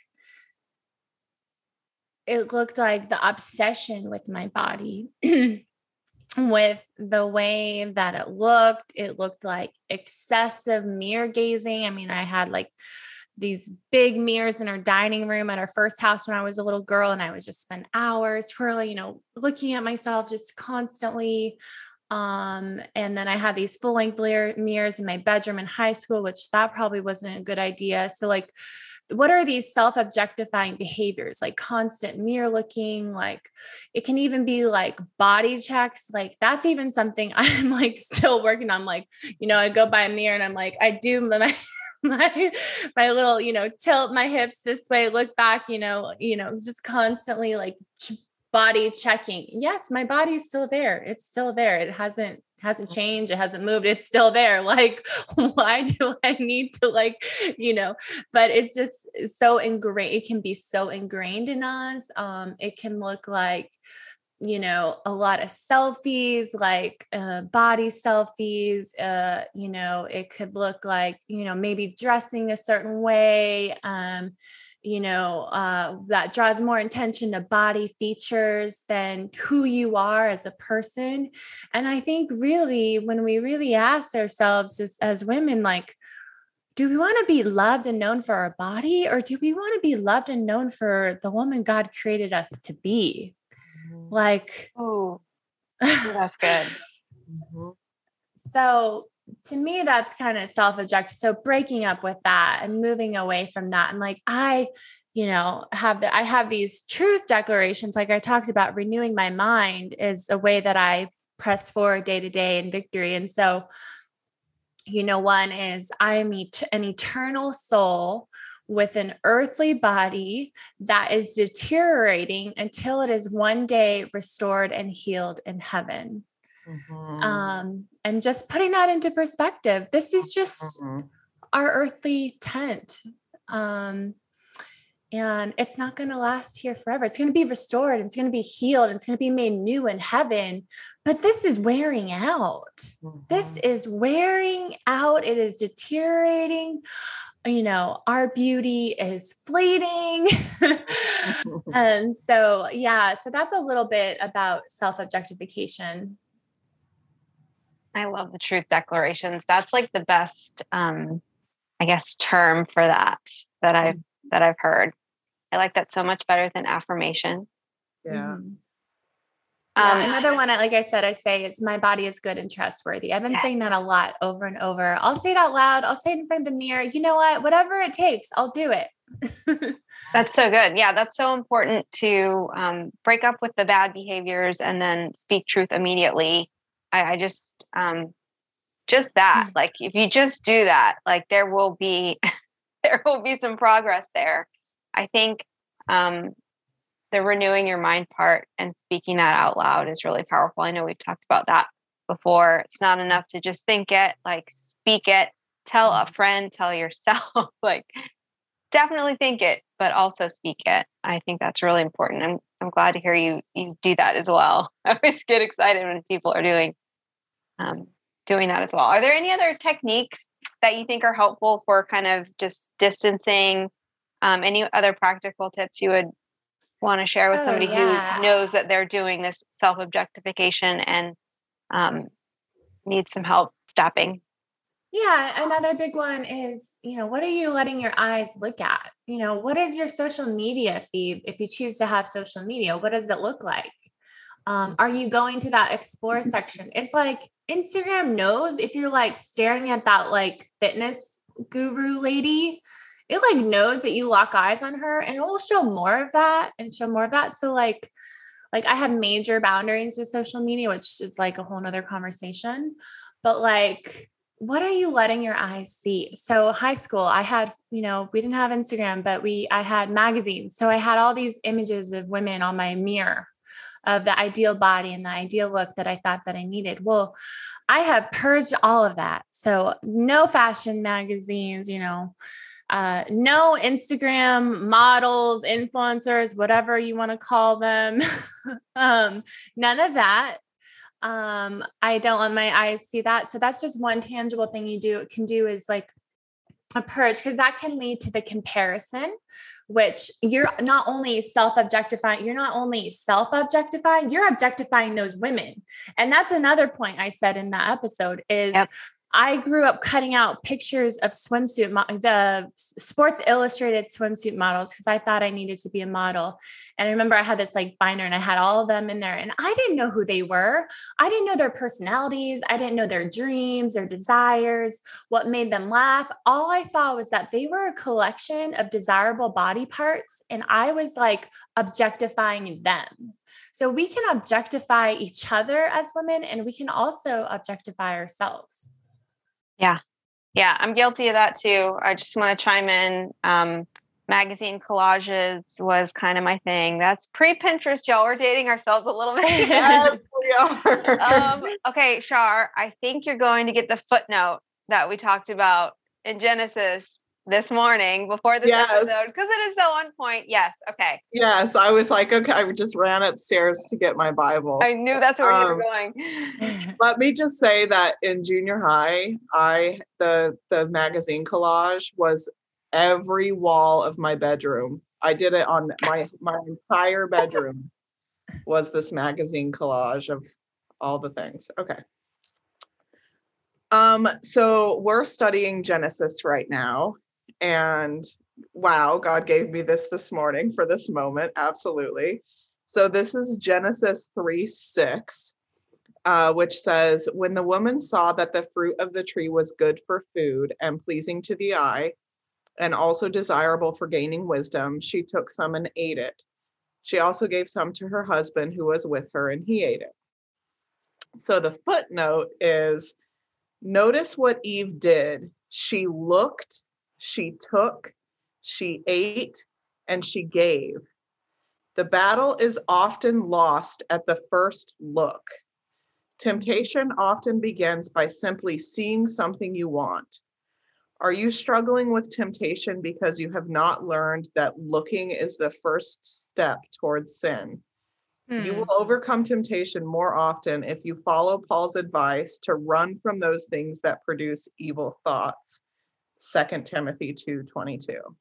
it looked like the obsession with my body. With the way that it looked, it looked like excessive mirror gazing. I mean, I had like these big mirrors in our dining room at our first house when I was a little girl, and I would just spend hours twirling, you know, looking at myself just constantly. Um, and then I had these full length mirrors in my bedroom in high school, which that probably wasn't a good idea. So like, what are these self-objectifying behaviors, like constant mirror looking? Like it can even be like body checks. Like that's even something I'm like still working on. Like, you know, I go by a mirror and I'm like, I do my, my, my little, you know, tilt my hips this way, look back, you know, you know, just constantly like ch- body checking. Yes, my body is still there. It's still there. It hasn't hasn't changed. It hasn't moved. It's still there. Like, why do I need to like, you know, but it's just so ingrained. It can be so ingrained in us. Um, it can look like, you know, a lot of selfies, like uh, body selfies, uh, you know, it could look like, you know, maybe dressing a certain way, um, you know, uh, that draws more attention to body features than who you are as a person. And I think really, when we really ask ourselves as, as women, like, do we want to be loved and known for our body, or do we want to be loved and known for the woman God created us to be? Like, oh, that's good. Mm-hmm. So to me, that's kind of self-objective. So breaking up with that and moving away from that. And like, I, you know, have the, I have these truth declarations. Like I talked about, renewing my mind is a way that I press forward day to day in victory. And so, you know, one is I am et- an eternal soul with an earthly body that is deteriorating until it is one day restored and healed in heaven. Mm-hmm. Um, and just putting that into perspective, this is just Mm-hmm. our earthly tent. Um, and it's not going to last here forever. It's going to be restored. It's going to be healed. And it's going to be made new in heaven. But this is wearing out. Mm-hmm. This is wearing out. It is deteriorating. You know, our beauty is fleeting. And so, yeah, so that's a little bit about self-objectification. I love the truth declarations. That's like the best, um, I guess, term for that, that I've, that I've heard. I like that so much better than affirmation. Yeah. Mm-hmm. Yeah, Um, another one, like I said, I say is my body is good and trustworthy. I've been yes. saying that a lot over and over. I'll say it out loud. I'll say it in front of the mirror. You know what? Whatever it takes, I'll do it. That's so good. Yeah, that's so important to um, break up with the bad behaviors and then speak truth immediately. I, I just, um, just that, Mm. like, if you just do that, like there will be, there will be some progress there. I think um, the renewing your mind part and speaking that out loud is really powerful. I know we've talked about that before. It's not enough to just think it, like speak it, tell a friend, tell yourself, like definitely think it, but also speak it. I think that's really important. I'm I'm glad to hear you you do that as well. I always get excited when people are doing um, doing that as well. Are there any other techniques that you think are helpful for kind of just distancing? Um, any other practical tips you would want to share with Oh, somebody yeah. who knows that they're doing this self-objectification and um, needs some help stopping? Yeah. Another big one is, you know, what are you letting your eyes look at? You know, what is your social media feed? If you choose to have social media, what does it look like? Um, are you going to that explore section? It's like Instagram knows if you're like staring at that like fitness guru lady. it like knows that you lock eyes on her, and it will show more of that and show more of that. So like, like I have major boundaries with social media, which is like a whole nother conversation, but like, what are you letting your eyes see? So high school, I had, you know, we didn't have Instagram, but we, I had magazines. So I had all these images of women on my mirror of the ideal body and the ideal look that I thought that I needed. Well, I have purged all of that. So no fashion magazines, you know, uh, no Instagram models, influencers, whatever you want to call them. um, none of that. Um, I don't let my eyes see that. So that's just one tangible thing you do can do is like a purge, because that can lead to the comparison, which you're not only self-objectifying, you're not only self-objectifying, you're objectifying those women. And that's another point I said in that episode is yep. I grew up cutting out pictures of swimsuit, mo- the Sports Illustrated swimsuit models, because I thought I needed to be a model. And I remember I had this like binder and I had all of them in there, and I didn't know who they were. I didn't know their personalities. I didn't know their dreams, their desires, what made them laugh. All I saw was that they were a collection of desirable body parts, and I was like objectifying them. So we can objectify each other as women, and we can also objectify ourselves. Yeah. Yeah. I'm guilty of that too. I just want to chime in. Um, magazine collages was kind of my thing. That's pre-Pinterest, y'all. We're dating ourselves a little bit. Yes, we are. um, okay, Shar, I think you're going to get the footnote that we talked about in Genesis this morning before this yes. episode, because it is so on point. Yes. Okay. Yes. I was like, okay, I just ran upstairs to get my Bible. I knew that's where um, you were going. Let me just say that in junior high, I, the, the magazine collage was every wall of my bedroom. I did it on my, my entire bedroom was this magazine collage of all the things. Okay. Um, so we're studying Genesis right now. And wow, God gave me this this morning for this moment. Absolutely. So this is Genesis three six, uh, which says, when the woman saw that the fruit of the tree was good for food and pleasing to the eye, and also desirable for gaining wisdom, she took some and ate it. She also gave some to her husband who was with her, and he ate it. So the footnote is, notice what Eve did. She looked, she took, she ate, and she gave. The battle is often lost at the first look. Temptation often begins by simply seeing something you want. Are you struggling with temptation because you have not learned that looking is the first step towards sin? Hmm. You will overcome temptation more often if you follow Paul's advice to run from those things that produce evil thoughts. Second Timothy two twenty-two.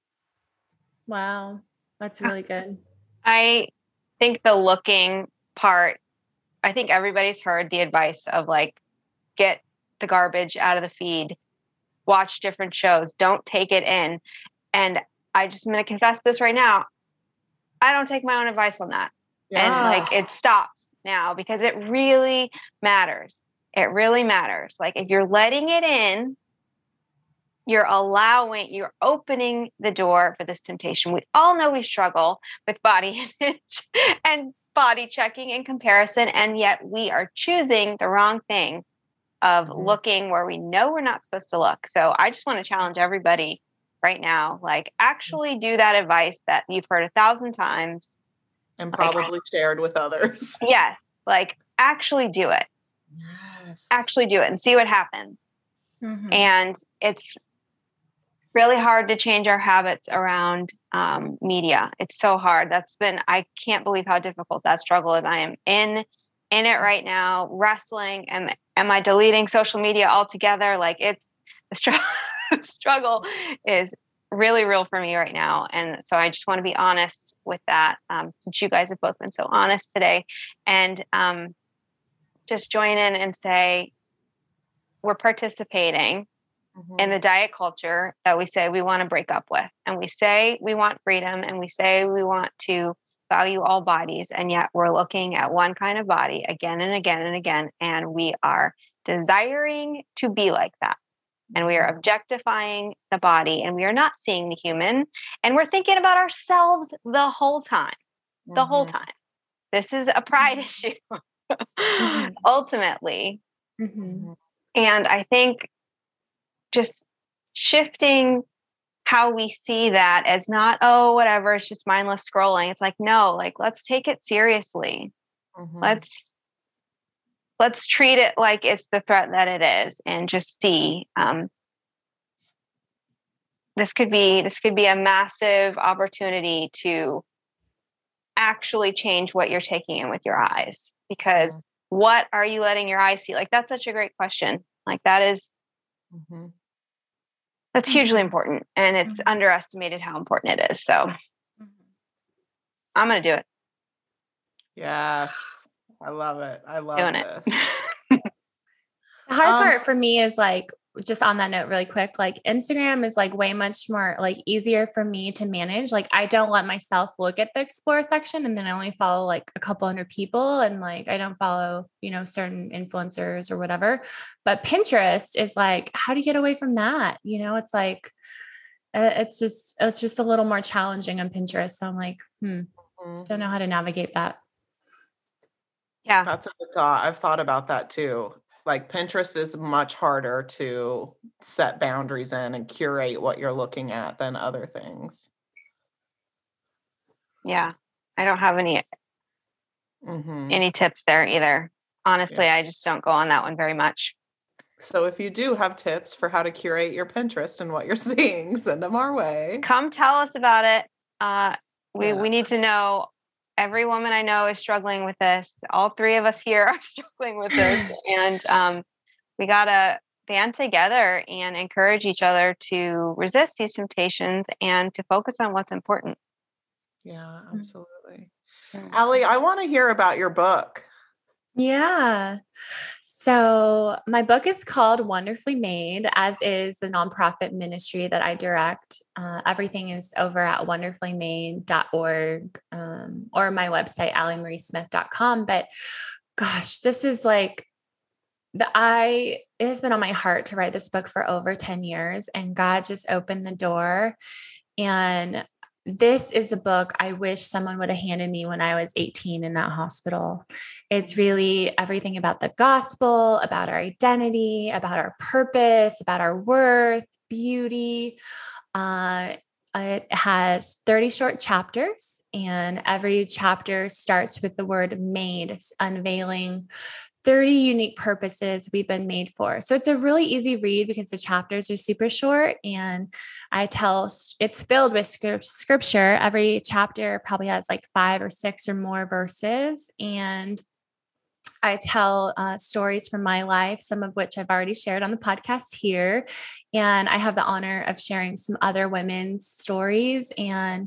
Wow, that's really good. I think the looking part, I think everybody's heard the advice of like, get the garbage out of the feed, watch different shows, don't take it in. And I just am going to confess this right now. I don't take my own advice on that. Yeah. And like, it stops now because it really matters. It really matters. Like if you're letting it in, you're allowing, you're opening the door for this temptation. We all know we struggle with body image and body checking and comparison, and yet we are choosing the wrong thing of mm-hmm. looking where we know we're not supposed to look. So I just want to challenge everybody right now, like actually do that advice that you've heard a thousand times. And probably like, shared with others. Yes. Like actually do it. Yes. Actually do it and see what happens. Mm-hmm. And it's really hard to change our habits around um, media. It's so hard. That's been, I can't believe how difficult that struggle is. I am in, in it right now, wrestling. Am, am I deleting social media altogether? Like it's, the str- struggle is really real for me right now. And so I just want to be honest with that, um, since you guys have both been so honest today, and um, just join in and say, we're participating mm-hmm. in the diet culture that we say we want to break up with. And we say we want freedom, and we say we want to value all bodies. And yet we're looking at one kind of body again and again and again. And we are desiring to be like that. and we are objectifying the body, and we are not seeing the human, and we're thinking about ourselves the whole time, the mm-hmm. whole time. This is a pride mm-hmm. issue, mm-hmm. ultimately. Mm-hmm. And I think just shifting how we see that as not, oh, whatever, it's just mindless scrolling. It's like, no, like, let's take it seriously. Mm-hmm. Let's, let's treat it like it's the threat that it is, and just see, um, this could be, this could be a massive opportunity to actually change what you're taking in with your eyes, because mm-hmm. what are you letting your eyes see? Like, that's such a great question. Like, that is, mm-hmm. that's hugely important, and it's mm-hmm. underestimated how important it is. So mm-hmm. I'm going to do it. Yes. I love it. I love Doing this. It. The hard um, part for me is like, just on that note really quick, like Instagram is like way much more like easier for me to manage. Like, I don't let myself look at the explore section, and then I only follow like a couple hundred people, and like, I don't follow, you know, certain influencers or whatever. But Pinterest is like, how do you get away from that? You know, it's like, uh, it's just, it's just a little more challenging on Pinterest. So I'm like, hmm, mm-hmm. don't know how to navigate that. Yeah. That's a good thought. I've thought about that too. Like, Pinterest is much harder to set boundaries in and curate what you're looking at than other things. Yeah. I don't have any, mm-hmm. any tips there either. Honestly, yeah. I just don't go on that one very much. So if you do have tips for how to curate your Pinterest and what you're seeing, send them our way. Come tell us about it. Uh, we, yeah. we need to know. Every woman I know is struggling with this. All three of us here are struggling with this. And um, we got to band together and encourage each other to resist these temptations and to focus on what's important. Yeah, absolutely. Mm-hmm. Allie, I want to hear about your book. Yeah. So my book is called Wonderfully Made, as is the nonprofit ministry that I direct. Uh, everything is over at wonderfully made dot org um, or my website, allie marie smith dot com. But gosh, this is like the I, it has been on my heart to write this book for over ten years, and God just opened the door. And this is a book I wish someone would have handed me when I was eighteen in that hospital. It's really everything about the gospel, about our identity, about our purpose, about our worth, beauty. Uh, it has thirty short chapters, and every chapter starts with the word made, unveiling thirty unique purposes we've been made for. So it's a really easy read because the chapters are super short, and I tell it's filled with script, scripture. Every chapter probably has like five or six or more verses. And I tell uh, stories from my life, some of which I've already shared on the podcast here. And I have the honor of sharing some other women's stories. And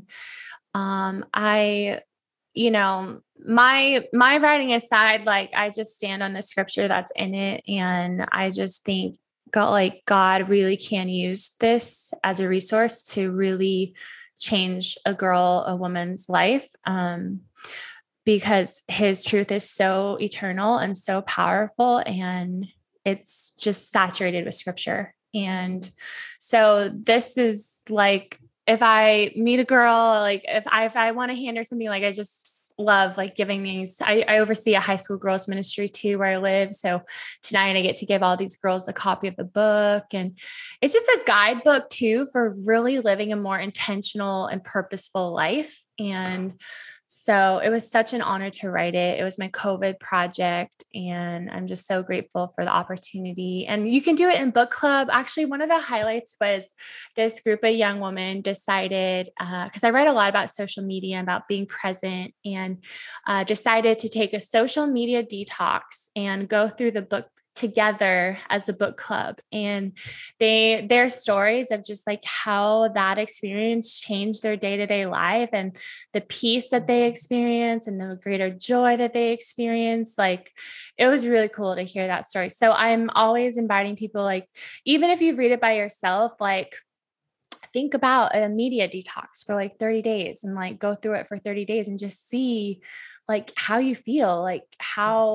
um, I you know, my, my writing aside, like, I just stand on the scripture that's in it. And I just think God, like God really can use this as a resource to really change a girl, a woman's life. Um, because his truth is so eternal and so powerful, and it's just saturated with scripture. And so this is like, if I meet a girl, like if I, if I want to hand her something, like I just love like giving these, I, I oversee a high school girls ministry too, where I live. So tonight I get to give all these girls a copy of the book, and it's just a guidebook too, for really living a more intentional and purposeful life. And so it was such an honor to write it. It was my COVID project, and I'm just so grateful for the opportunity. And you can do it in book club. Actually, one of the highlights was this group of young women decided, uh, because I write a lot about social media, about being present, and uh, decided to take a social media detox and go through the book together as a book club. And they, their stories of just like how that experience changed their day-to-day life, and the peace that they experience and the greater joy that they experience. Like, it was really cool to hear that story. So I'm always inviting people, like, even if you read it by yourself, like, think about a media detox for like thirty days and like go through it for thirty days and just see like how you feel, like how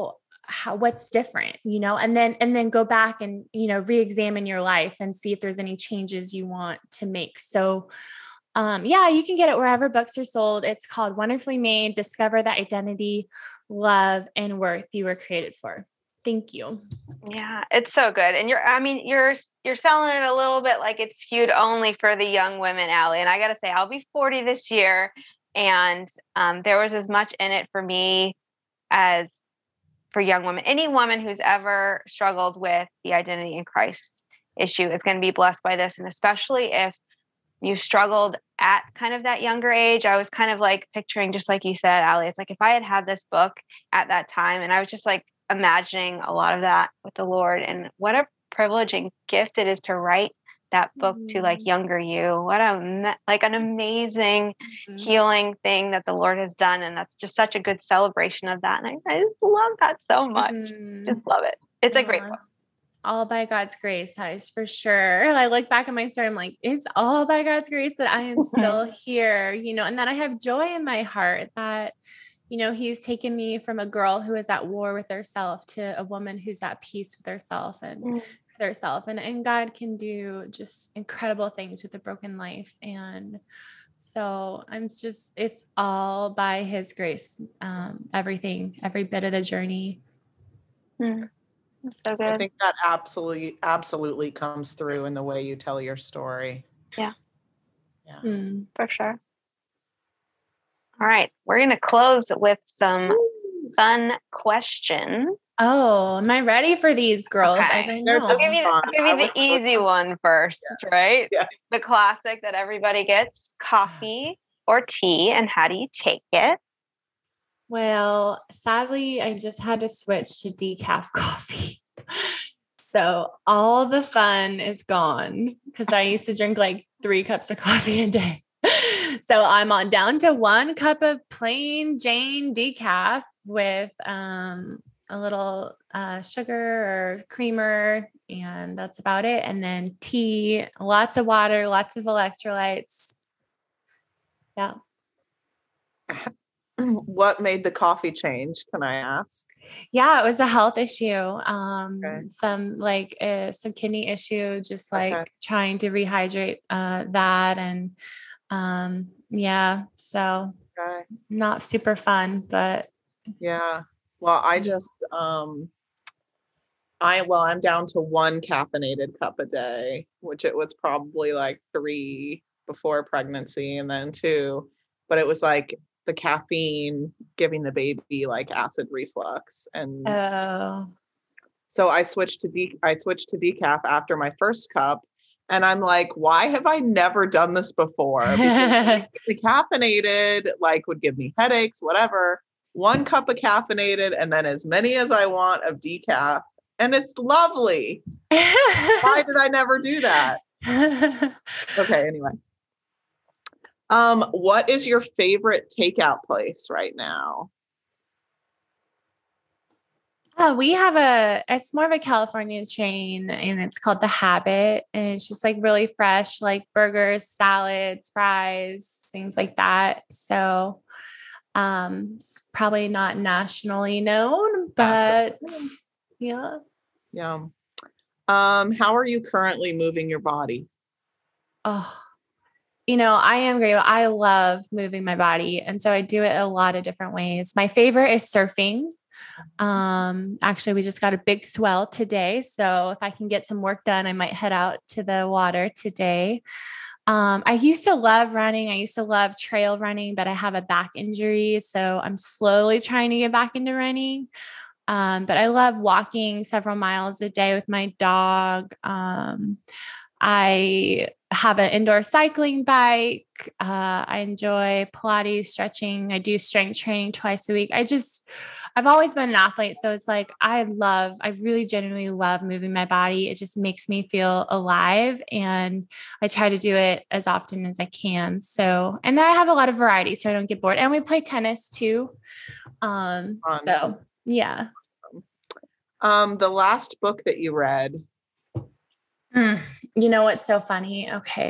how, what's different, you know, and then, and then go back and, you know, re-examine your life and see if there's any changes you want to make. So, um, yeah, you can get it wherever books are sold. It's called Wonderfully Made: Discover the Identity, Love, and Worth You Were Created For. Thank you. Yeah, it's so good. And you're, I mean, you're, you're selling it a little bit like it's skewed only for the young women, Allie. And I got to say, I'll be forty this year. And um, there was as much in it for me as for young women. Any woman who's ever struggled with the identity in Christ issue is going to be blessed by this. And especially if you struggled at kind of that younger age. I was kind of like picturing, just like you said, Allie, it's like if I had had this book at that time, and I was just like imagining a lot of that with the Lord, and what a privilege and gift it is to write that book mm-hmm. to like younger you. What a, like an amazing mm-hmm. healing thing that the Lord has done. And that's just such a good celebration of that. And I, I just love that so much. Mm-hmm. Just love it. It's yes. a great book. All by God's grace, guys, for sure. I look back at my story, I'm like, it's all by God's grace that I am still here, you know, and that I have joy in my heart that, you know, he's taken me from a girl who is at war with herself to a woman who's at peace with herself and mm. with herself. And, and God can do just incredible things with a broken life. And so I'm just, it's all by his grace. Um, everything, every bit of the journey. Mm. So good. I think that absolutely, absolutely comes through in the way you tell your story. Yeah. Yeah. Mm, for sure. All right. We're going to close with some Ooh. fun questions. Oh, am I ready for these, girls? Okay. I don't know. I'll give you, I'll give you the easy fun. one first, yeah. right? Yeah. The classic that everybody gets: coffee or tea, and how do you take it? Well, sadly, I just had to switch to decaf coffee. So all the fun is gone because I used to drink like three cups of coffee a day. So I'm on down to one cup of plain Jane decaf with um, a little uh, sugar or creamer, and that's about it. And then tea, lots of water, lots of electrolytes. Yeah. What made the coffee change? Can I ask? Yeah, it was a health issue. Um, okay. Some like uh, some kidney issue, just like okay. trying to rehydrate uh, that. And um, yeah, so okay. not super fun, but yeah. Well, I just, um, I, well, I'm down to one caffeinated cup a day, which it was probably like three before pregnancy and then two, but it was like the caffeine giving the baby like acid reflux. And oh. so I switched to de- I switched to decaf after my first cup. And I'm like, why have I never done this before? Because the caffeinated like would give me headaches, whatever. One cup of caffeinated and then as many as I want of decaf. And it's lovely. Why did I never do that? Okay, anyway. Um, what is your favorite takeout place right now? Uh, we have a, it's more of a California chain and it's called The Habit. And it's just like really fresh, like burgers, salads, fries, things like that. So um, it's probably not nationally known, but yeah. Yeah. Um, how are you currently moving your body? Oh, you know, I am great. I love moving my body. And so I do it a lot of different ways. My favorite is surfing. Um, actually, we just got a big swell today. So if I can get some work done, I might head out to the water today. Um, I used to love running. I used to love trail running, but I have a back injury. So I'm slowly trying to get back into running. Um, but I love walking several miles a day with my dog. Um, I have an indoor cycling bike. Uh, I enjoy Pilates, stretching. I do strength training twice a week. I just, I've always been an athlete. So it's like, I love, I really genuinely love moving my body. It just makes me feel alive. And I try to do it as often as I can. So, and then I have a lot of variety so I don't get bored. And we play tennis too. Um, so yeah. Um, the last book that you read. Mm, you know what's so funny? Okay.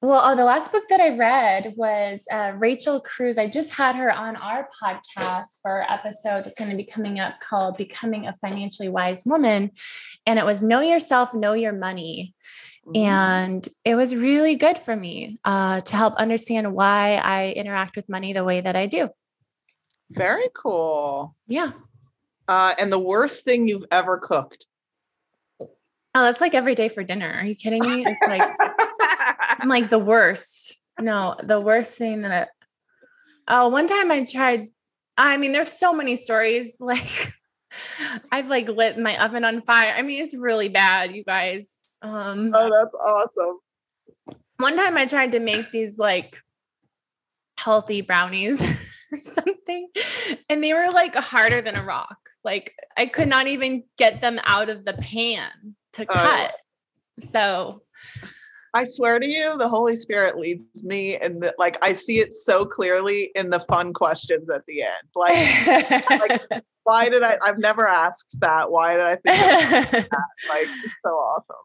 Well, oh, the last book that I read was uh, Rachel Cruz. I just had her on our podcast for an episode that's going to be coming up called Becoming a Financially Wise Woman. And it was Know Yourself, Know Your Money. Mm-hmm. And it was really good for me uh, to help understand why I interact with money the way that I do. Very cool. Yeah. Uh, and the worst thing you've ever cooked? Oh, that's like every day for dinner. Are you kidding me? It's like, I'm like the worst. No, the worst thing that I, oh, one time I tried, I mean, there's so many stories. Like I've like lit my oven on fire. I mean, it's really bad, you guys. Um, oh, that's awesome. One time I tried to make these like healthy brownies or something, and they were like harder than a rock. Like I could not even get them out of the pan to cut. Uh, so I swear to you, the Holy Spirit leads me, and like I see it so clearly in the fun questions at the end. Like, like why did I? I've never asked that. Why did I think of that? Like, it's so awesome.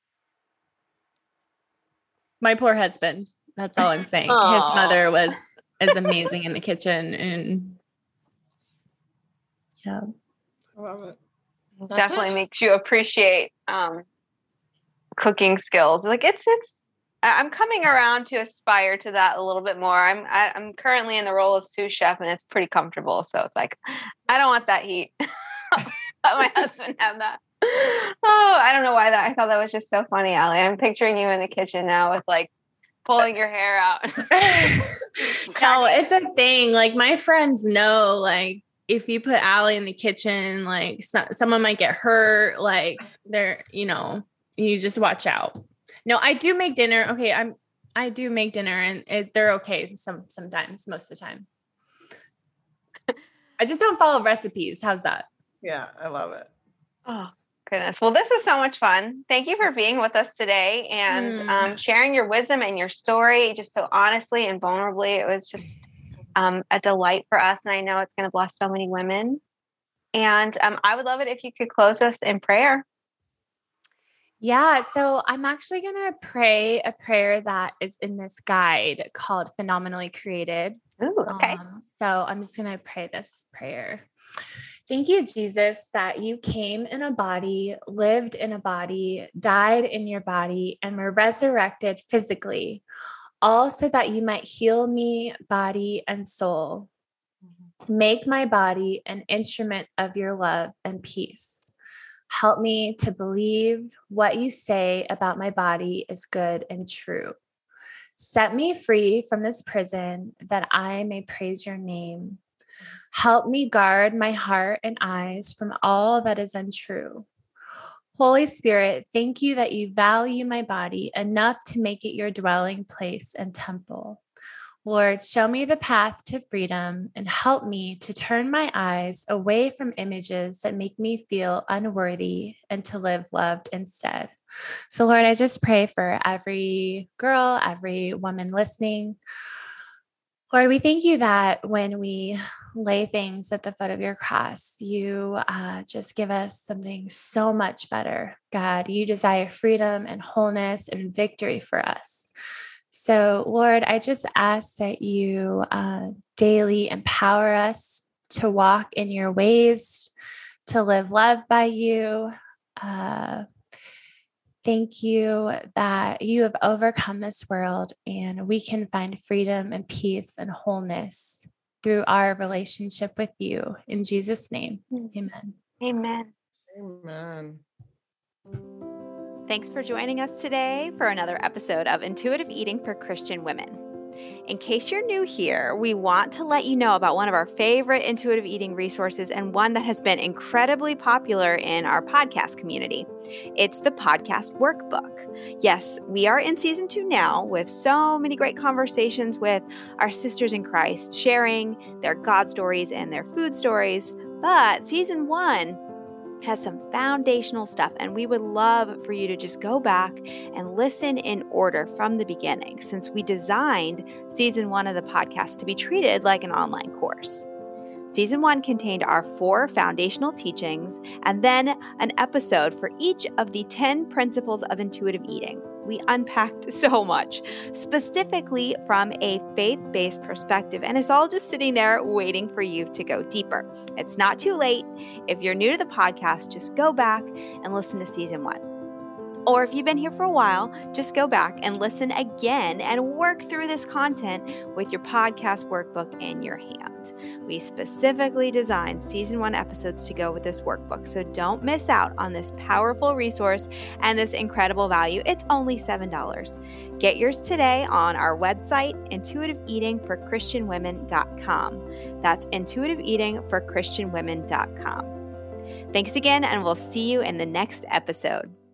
My poor husband. That's all I'm saying. Aww. His mother was is amazing in the kitchen, and yeah, I love it. That's Definitely it. Makes you appreciate um, cooking skills. Like it's it's. I'm coming around to aspire to that a little bit more. I'm I, I'm currently in the role of sous chef, and it's pretty comfortable. So it's like I don't want that heat. Let my husband have that. Oh, I don't know why that. I thought that was just so funny, Allie. I'm picturing you in the kitchen now with like pulling your hair out. No, it's a thing. Like my friends know, like if you put Allie in the kitchen, like so, someone might get hurt. Like they're, you know, you just watch out. No, I do make dinner. Okay, I'm. I do make dinner, and it, they're okay. Some sometimes, most of the time. I just don't follow recipes. How's that? Yeah, I love it. Oh. Goodness. Well, this is so much fun. Thank you for being with us today and mm. um, sharing your wisdom and your story just so honestly and vulnerably. It was just um, a delight for us. And I know it's going to bless so many women. And um, I would love it if you could close us in prayer. Yeah. So I'm actually going to pray a prayer that is in this guide called Phenomenally Created. Ooh, okay. Um, so I'm just going to pray this prayer. Thank you, Jesus, that you came in a body, lived in a body, died in your body, and were resurrected physically, all so that you might heal me, body and soul. Make my body an instrument of your love and peace. Help me to believe what you say about my body is good and true. Set me free from this prison that I may praise your name. Help me guard my heart and eyes from all that is untrue. Holy Spirit, thank you that you value my body enough to make it your dwelling place and temple. Lord, show me the path to freedom and help me to turn my eyes away from images that make me feel unworthy and to live loved instead. So Lord, I just pray for every girl, every woman listening. Lord, we thank you that when we lay things at the foot of your cross, you uh, just give us something so much better. God, you desire freedom and wholeness and victory for us. So, Lord, I just ask that you uh, daily empower us to walk in your ways, to live love by you. Uh, Thank you that you have overcome this world and we can find freedom and peace and wholeness through our relationship with you. In Jesus' name, amen. Amen. Amen. Thanks for joining us today for another episode of Intuitive Eating for Christian Women. In case you're new here, we want to let you know about one of our favorite intuitive eating resources and one that has been incredibly popular in our podcast community. It's the podcast workbook. Yes, we are in season two now with so many great conversations with our sisters in Christ, sharing their God stories and their food stories. But season one has some foundational stuff, and we would love for you to just go back and listen in order from the beginning, since we designed season one of the podcast to be treated like an online course. Season one contained our four foundational teachings and then an episode for each of the ten principles of intuitive eating. We unpacked so much, specifically from a faith-based perspective, and it's all just sitting there waiting for you to go deeper. It's not too late. If you're new to the podcast, just go back and listen to season one. Or if you've been here for a while, just go back and listen again and work through this content with your podcast workbook in your hand. We specifically designed season one episodes to go with this workbook, so don't miss out on this powerful resource and this incredible value. It's only seven dollars. Get yours today on our website, intuitive eating for christian women dot com. That's intuitive eating for christian women dot com. Thanks again, and we'll see you in the next episode.